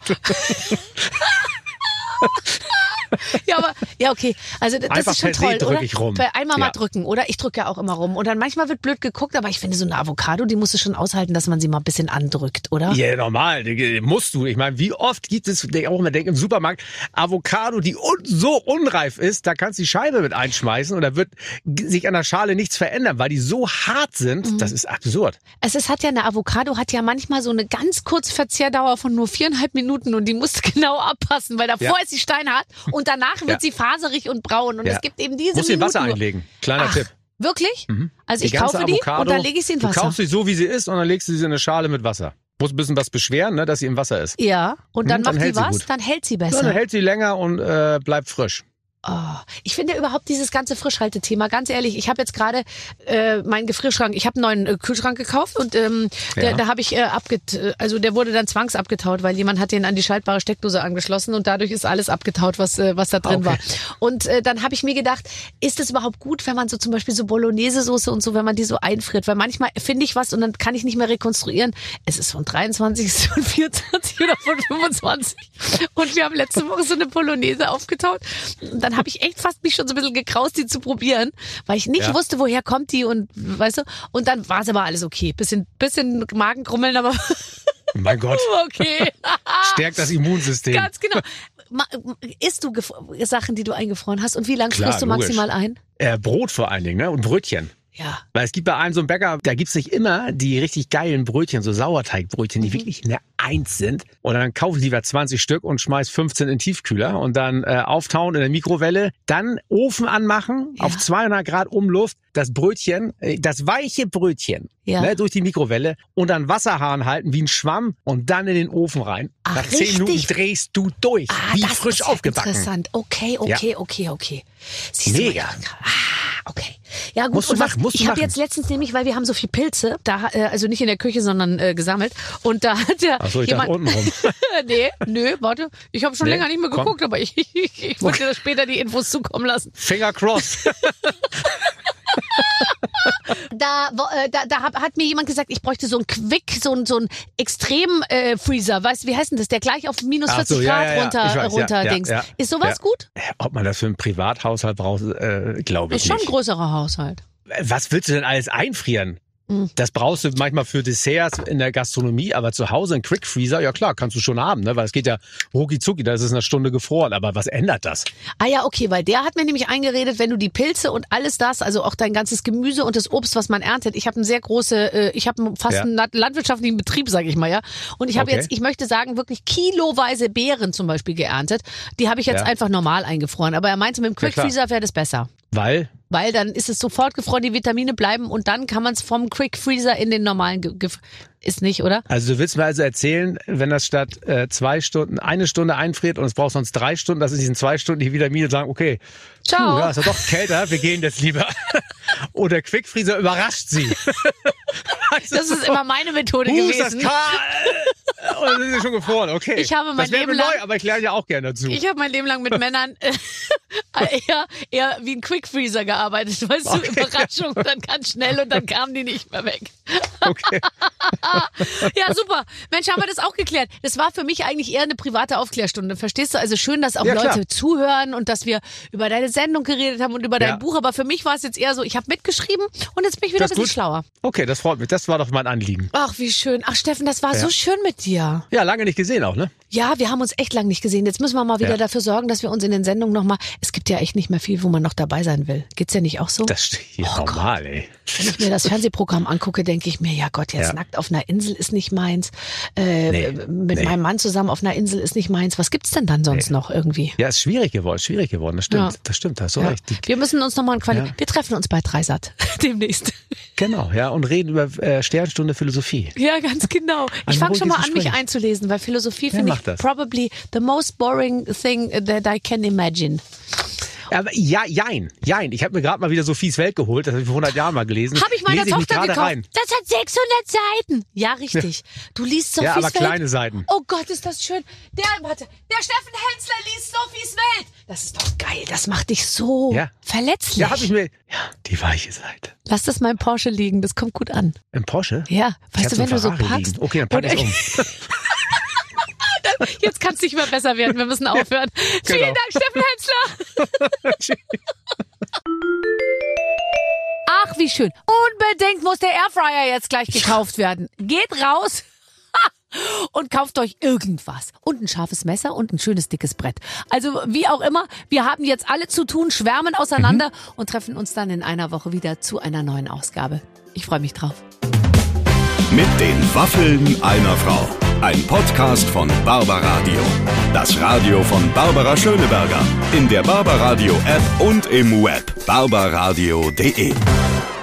Ja, aber, ja, okay. Also, das Einfach ist schon per se toll, drück oder? ich rum. Per- Einmal mal Ja. drücken, oder? Ich drücke ja auch immer rum. Und dann manchmal wird blöd geguckt, aber ich finde, so eine Avocado, die musst du schon aushalten, dass man sie mal ein bisschen andrückt, oder? Ja, normal, die- musst du. Ich meine, wie oft gibt es, ich auch immer denke, im Supermarkt, Avocado, die un so unreif ist, da kannst du die Scheibe mit einschmeißen und da wird g- sich an der Schale nichts verändern, weil die so hart sind, Mhm. das ist absurd. Es ist, hat ja eine Avocado, hat ja manchmal so eine ganz kurze Verzehrdauer von nur viereinhalb Minuten und die musst du genau abpassen, weil davor Ja. ist sie steinhart und danach wird Ja. sie faserig und braun und Ja. es gibt eben diese Musst du in Minuten Wasser nur. einlegen. Kleiner Ach, Tipp. Wirklich? Mhm. Also Die ich ganze kaufe die Avocado, und dann lege ich sie in Du Wasser. kaufst sie so, wie sie ist und dann legst du sie in eine Schale mit Wasser. Muss ein bisschen was beschweren, ne, dass sie im Wasser ist. Ja, und dann Hm, dann macht hält die sie was, gut. dann hält sie Ja, besser. dann hält sie länger und äh, bleibt frisch. Oh, ich finde überhaupt dieses ganze Frischhaltethema, ganz ehrlich, ich habe jetzt gerade äh, meinen Gefrierschrank, ich habe einen neuen äh, Kühlschrank gekauft und ähm, Ja. der, da habe ich äh, abget, äh, also der wurde dann zwangsabgetaut, weil jemand hat den an die schaltbare Steckdose angeschlossen und dadurch ist alles abgetaut, was äh, was da drin Okay. war. Und äh, dann habe ich mir gedacht, ist es überhaupt gut, wenn man so zum Beispiel so Bolognese-Soße und so, wenn man die so einfriert, weil manchmal finde ich was und dann kann ich nicht mehr rekonstruieren. Es ist von dreiundzwanzig, von vierundzwanzig oder von fünfundzwanzig und wir haben letzte Woche so eine Bolognese aufgetaut und dann habe ich echt fast mich schon so ein bisschen gekraust, die zu probieren, weil ich nicht Ja. wusste, woher kommt die und weißt du, und dann war es aber alles okay. Bisschen, bisschen Magenkrummeln, aber Mein Gott, okay. stärkt das Immunsystem. Ganz genau. Ma- Isst du gef- Sachen, die du eingefroren hast und wie lange Klar, frisst du logisch. maximal ein? Äh, Brot vor allen Dingen, ne? Und Brötchen. Ja. Weil es gibt bei einem so einen Bäcker, da gibt's nicht immer die richtig geilen Brötchen, so Sauerteigbrötchen, die mhm. wirklich eine Eins sind. Und dann kaufe ich lieber zwanzig Stück und schmeiß fünfzehn in den Tiefkühler und dann äh, auftauen in der Mikrowelle, dann Ofen anmachen, ja. auf zweihundert Grad Umluft, das Brötchen, äh, das weiche Brötchen ja. ne, durch die Mikrowelle und dann Wasserhahn halten wie ein Schwamm und dann in den Ofen rein. Ach, Nach zehn richtig? Minuten drehst du durch, ah, wie das frisch ist aufgebacken. Interessant. Okay, okay, ja. okay, okay. Siehst Mega. Du, ah, okay. Ja gut, musst du und was, machen, musst ich du habe jetzt letztens nämlich, weil wir haben so viel Pilze, da äh, also nicht in der Küche, sondern äh, gesammelt und da hat der Ach so, ich jemand dachte unten rum. nee, nö, warte, ich habe schon nee, länger nicht mehr komm. geguckt, aber ich, ich, ich wollte dir später die Infos zukommen lassen. Finger cross. Da, wo, äh, da, da hat, hat mir jemand gesagt, ich bräuchte so einen Quick, so einen so einen Extrem-Freezer. Äh, weißt du, wie heißt denn das? Der gleich auf minus vierzig so, ja, Grad ja, ja. runter, weiß, runter ja, Dings. ja, ja. Ist sowas ja. gut? Ob man das für einen Privathaushalt braucht, äh, glaube ich Ist schon nicht. ein größerer Haushalt. Was willst du denn alles einfrieren? Das brauchst du manchmal für Desserts in der Gastronomie, aber zu Hause ein Quick Freezer, ja klar, kannst du schon haben, ne? Weil es geht ja rucki zucki, da ist es eine Stunde gefroren. Aber was ändert das? Ah ja, okay, weil der hat mir nämlich eingeredet, wenn du die Pilze und alles das, also auch dein ganzes Gemüse und das Obst, was man erntet, ich habe eine sehr große, äh, ich habe fast ja. einen landwirtschaftlichen Betrieb, sage ich mal, ja. Und ich habe okay. jetzt, ich möchte sagen, wirklich kiloweise Beeren zum Beispiel geerntet. Die habe ich jetzt ja. einfach normal eingefroren. Aber er meinte, mit dem Quick ja, Freezer wäre das besser. Weil? Weil dann ist es sofort gefroren, die Vitamine bleiben und dann kann man es vom Quick Freezer in den normalen Ge- Ge- ist nicht, oder? Also du willst mir also erzählen, wenn das statt äh, zwei Stunden eine Stunde einfriert und es braucht sonst drei Stunden, dass in diesen zwei Stunden die Vitamine sagen, okay, ciao. Puh, ja, ist ja doch kälter, wir gehen jetzt lieber. Oder Quick Freezer überrascht sie. Weißt das ist so? Immer meine Methode uh, gewesen. Ist das kalt? Und dann sind sie schon gefroren, okay. Ich habe mein das wäre Leben neu, lang, aber ich lerne ja auch gerne dazu. Ich habe mein Leben lang mit Männern eher, eher wie ein Quick Freezer gearbeitet, weißt okay. du, Überraschung, dann ganz schnell und dann kamen die nicht mehr weg. Okay. Ja, super. Mensch, haben wir das auch geklärt. Das war für mich eigentlich eher eine private Aufklärstunde, verstehst du? Also schön, dass auch ja, Leute klar. zuhören und dass wir über deine Sendung geredet haben und über dein ja. Buch, aber für mich war es jetzt eher so, ich habe mitgeschrieben und jetzt bin ich wieder das ein bisschen gut. schlauer. Okay, das freut mich. Das war doch mein Anliegen. Ach, wie schön. Ach, Steffen, das war ja. so schön mit dir. Ja, lange nicht gesehen auch, ne? Ja, wir haben uns echt lange nicht gesehen. Jetzt müssen wir mal wieder ja. dafür sorgen, dass wir uns in den Sendungen nochmal... Es gibt ja echt nicht mehr viel, wo man noch dabei sein will. Geht's ja nicht auch so? Das steht hier oh normal, Gott. ey. Wenn ich mir das Fernsehprogramm angucke, denke ich mir, ja Gott, jetzt ja. nackt auf einer Insel ist nicht meins. Äh, nee. Mit nee. meinem Mann zusammen auf einer Insel ist nicht meins. Was gibt's denn dann sonst nee. noch irgendwie? Ja, ist schwierig geworden, schwierig geworden. Das stimmt, ja. das stimmt, hast du ja. recht. Die, wir müssen uns nochmal ein Quali... Ja. Wir treffen uns bei Dreisat demnächst. Genau, ja, und reden über äh, Sternstunde Philosophie. Ja, ganz genau. Ich fange schon mal an, mich Gespräch. einzulesen, weil Philosophie ja, finde ich das. probably the most boring thing that I can imagine. Aber ja, jein, jein. Ich habe mir gerade mal wieder Sophies Welt geholt, das habe ich vor hundert Jahren mal gelesen. Habe ich meiner Lese ich Tochter mich gekauft. rein. Das hat sechshundert Seiten. Ja, richtig. Du liest Sophies Ja, aber Welt. kleine Seiten. Oh Gott, ist das schön. Der, warte, der Steffen Hensler liest Sophies Welt. Das ist doch geil. Das macht dich so ja. verletzlich. Ja, habe ich mir... Ja, die weiche Seite. Lass das mal im Porsche liegen. Das kommt gut an. Im Porsche? Ja. Ich Weißt du, wenn so du so Ferrari packst... Liegen. Okay, dann pack ich um. Jetzt kann es nicht mehr besser werden. Wir müssen aufhören. Ja, genau. Vielen Dank, Steffen Hensler. Ach, wie schön. Unbedingt muss der Airfryer jetzt gleich gekauft werden. Geht raus und kauft euch irgendwas. Und ein scharfes Messer und ein schönes dickes Brett. Also wie auch immer, wir haben jetzt alle zu tun, schwärmen auseinander mhm. und treffen uns dann in einer Woche wieder zu einer neuen Ausgabe. Ich freue mich drauf. Mit den Waffeln einer Frau. Ein Podcast von Barbaradio. Das Radio von Barbara Schöneberger. In der Barbaradio App und im Web barbaradio punkt de.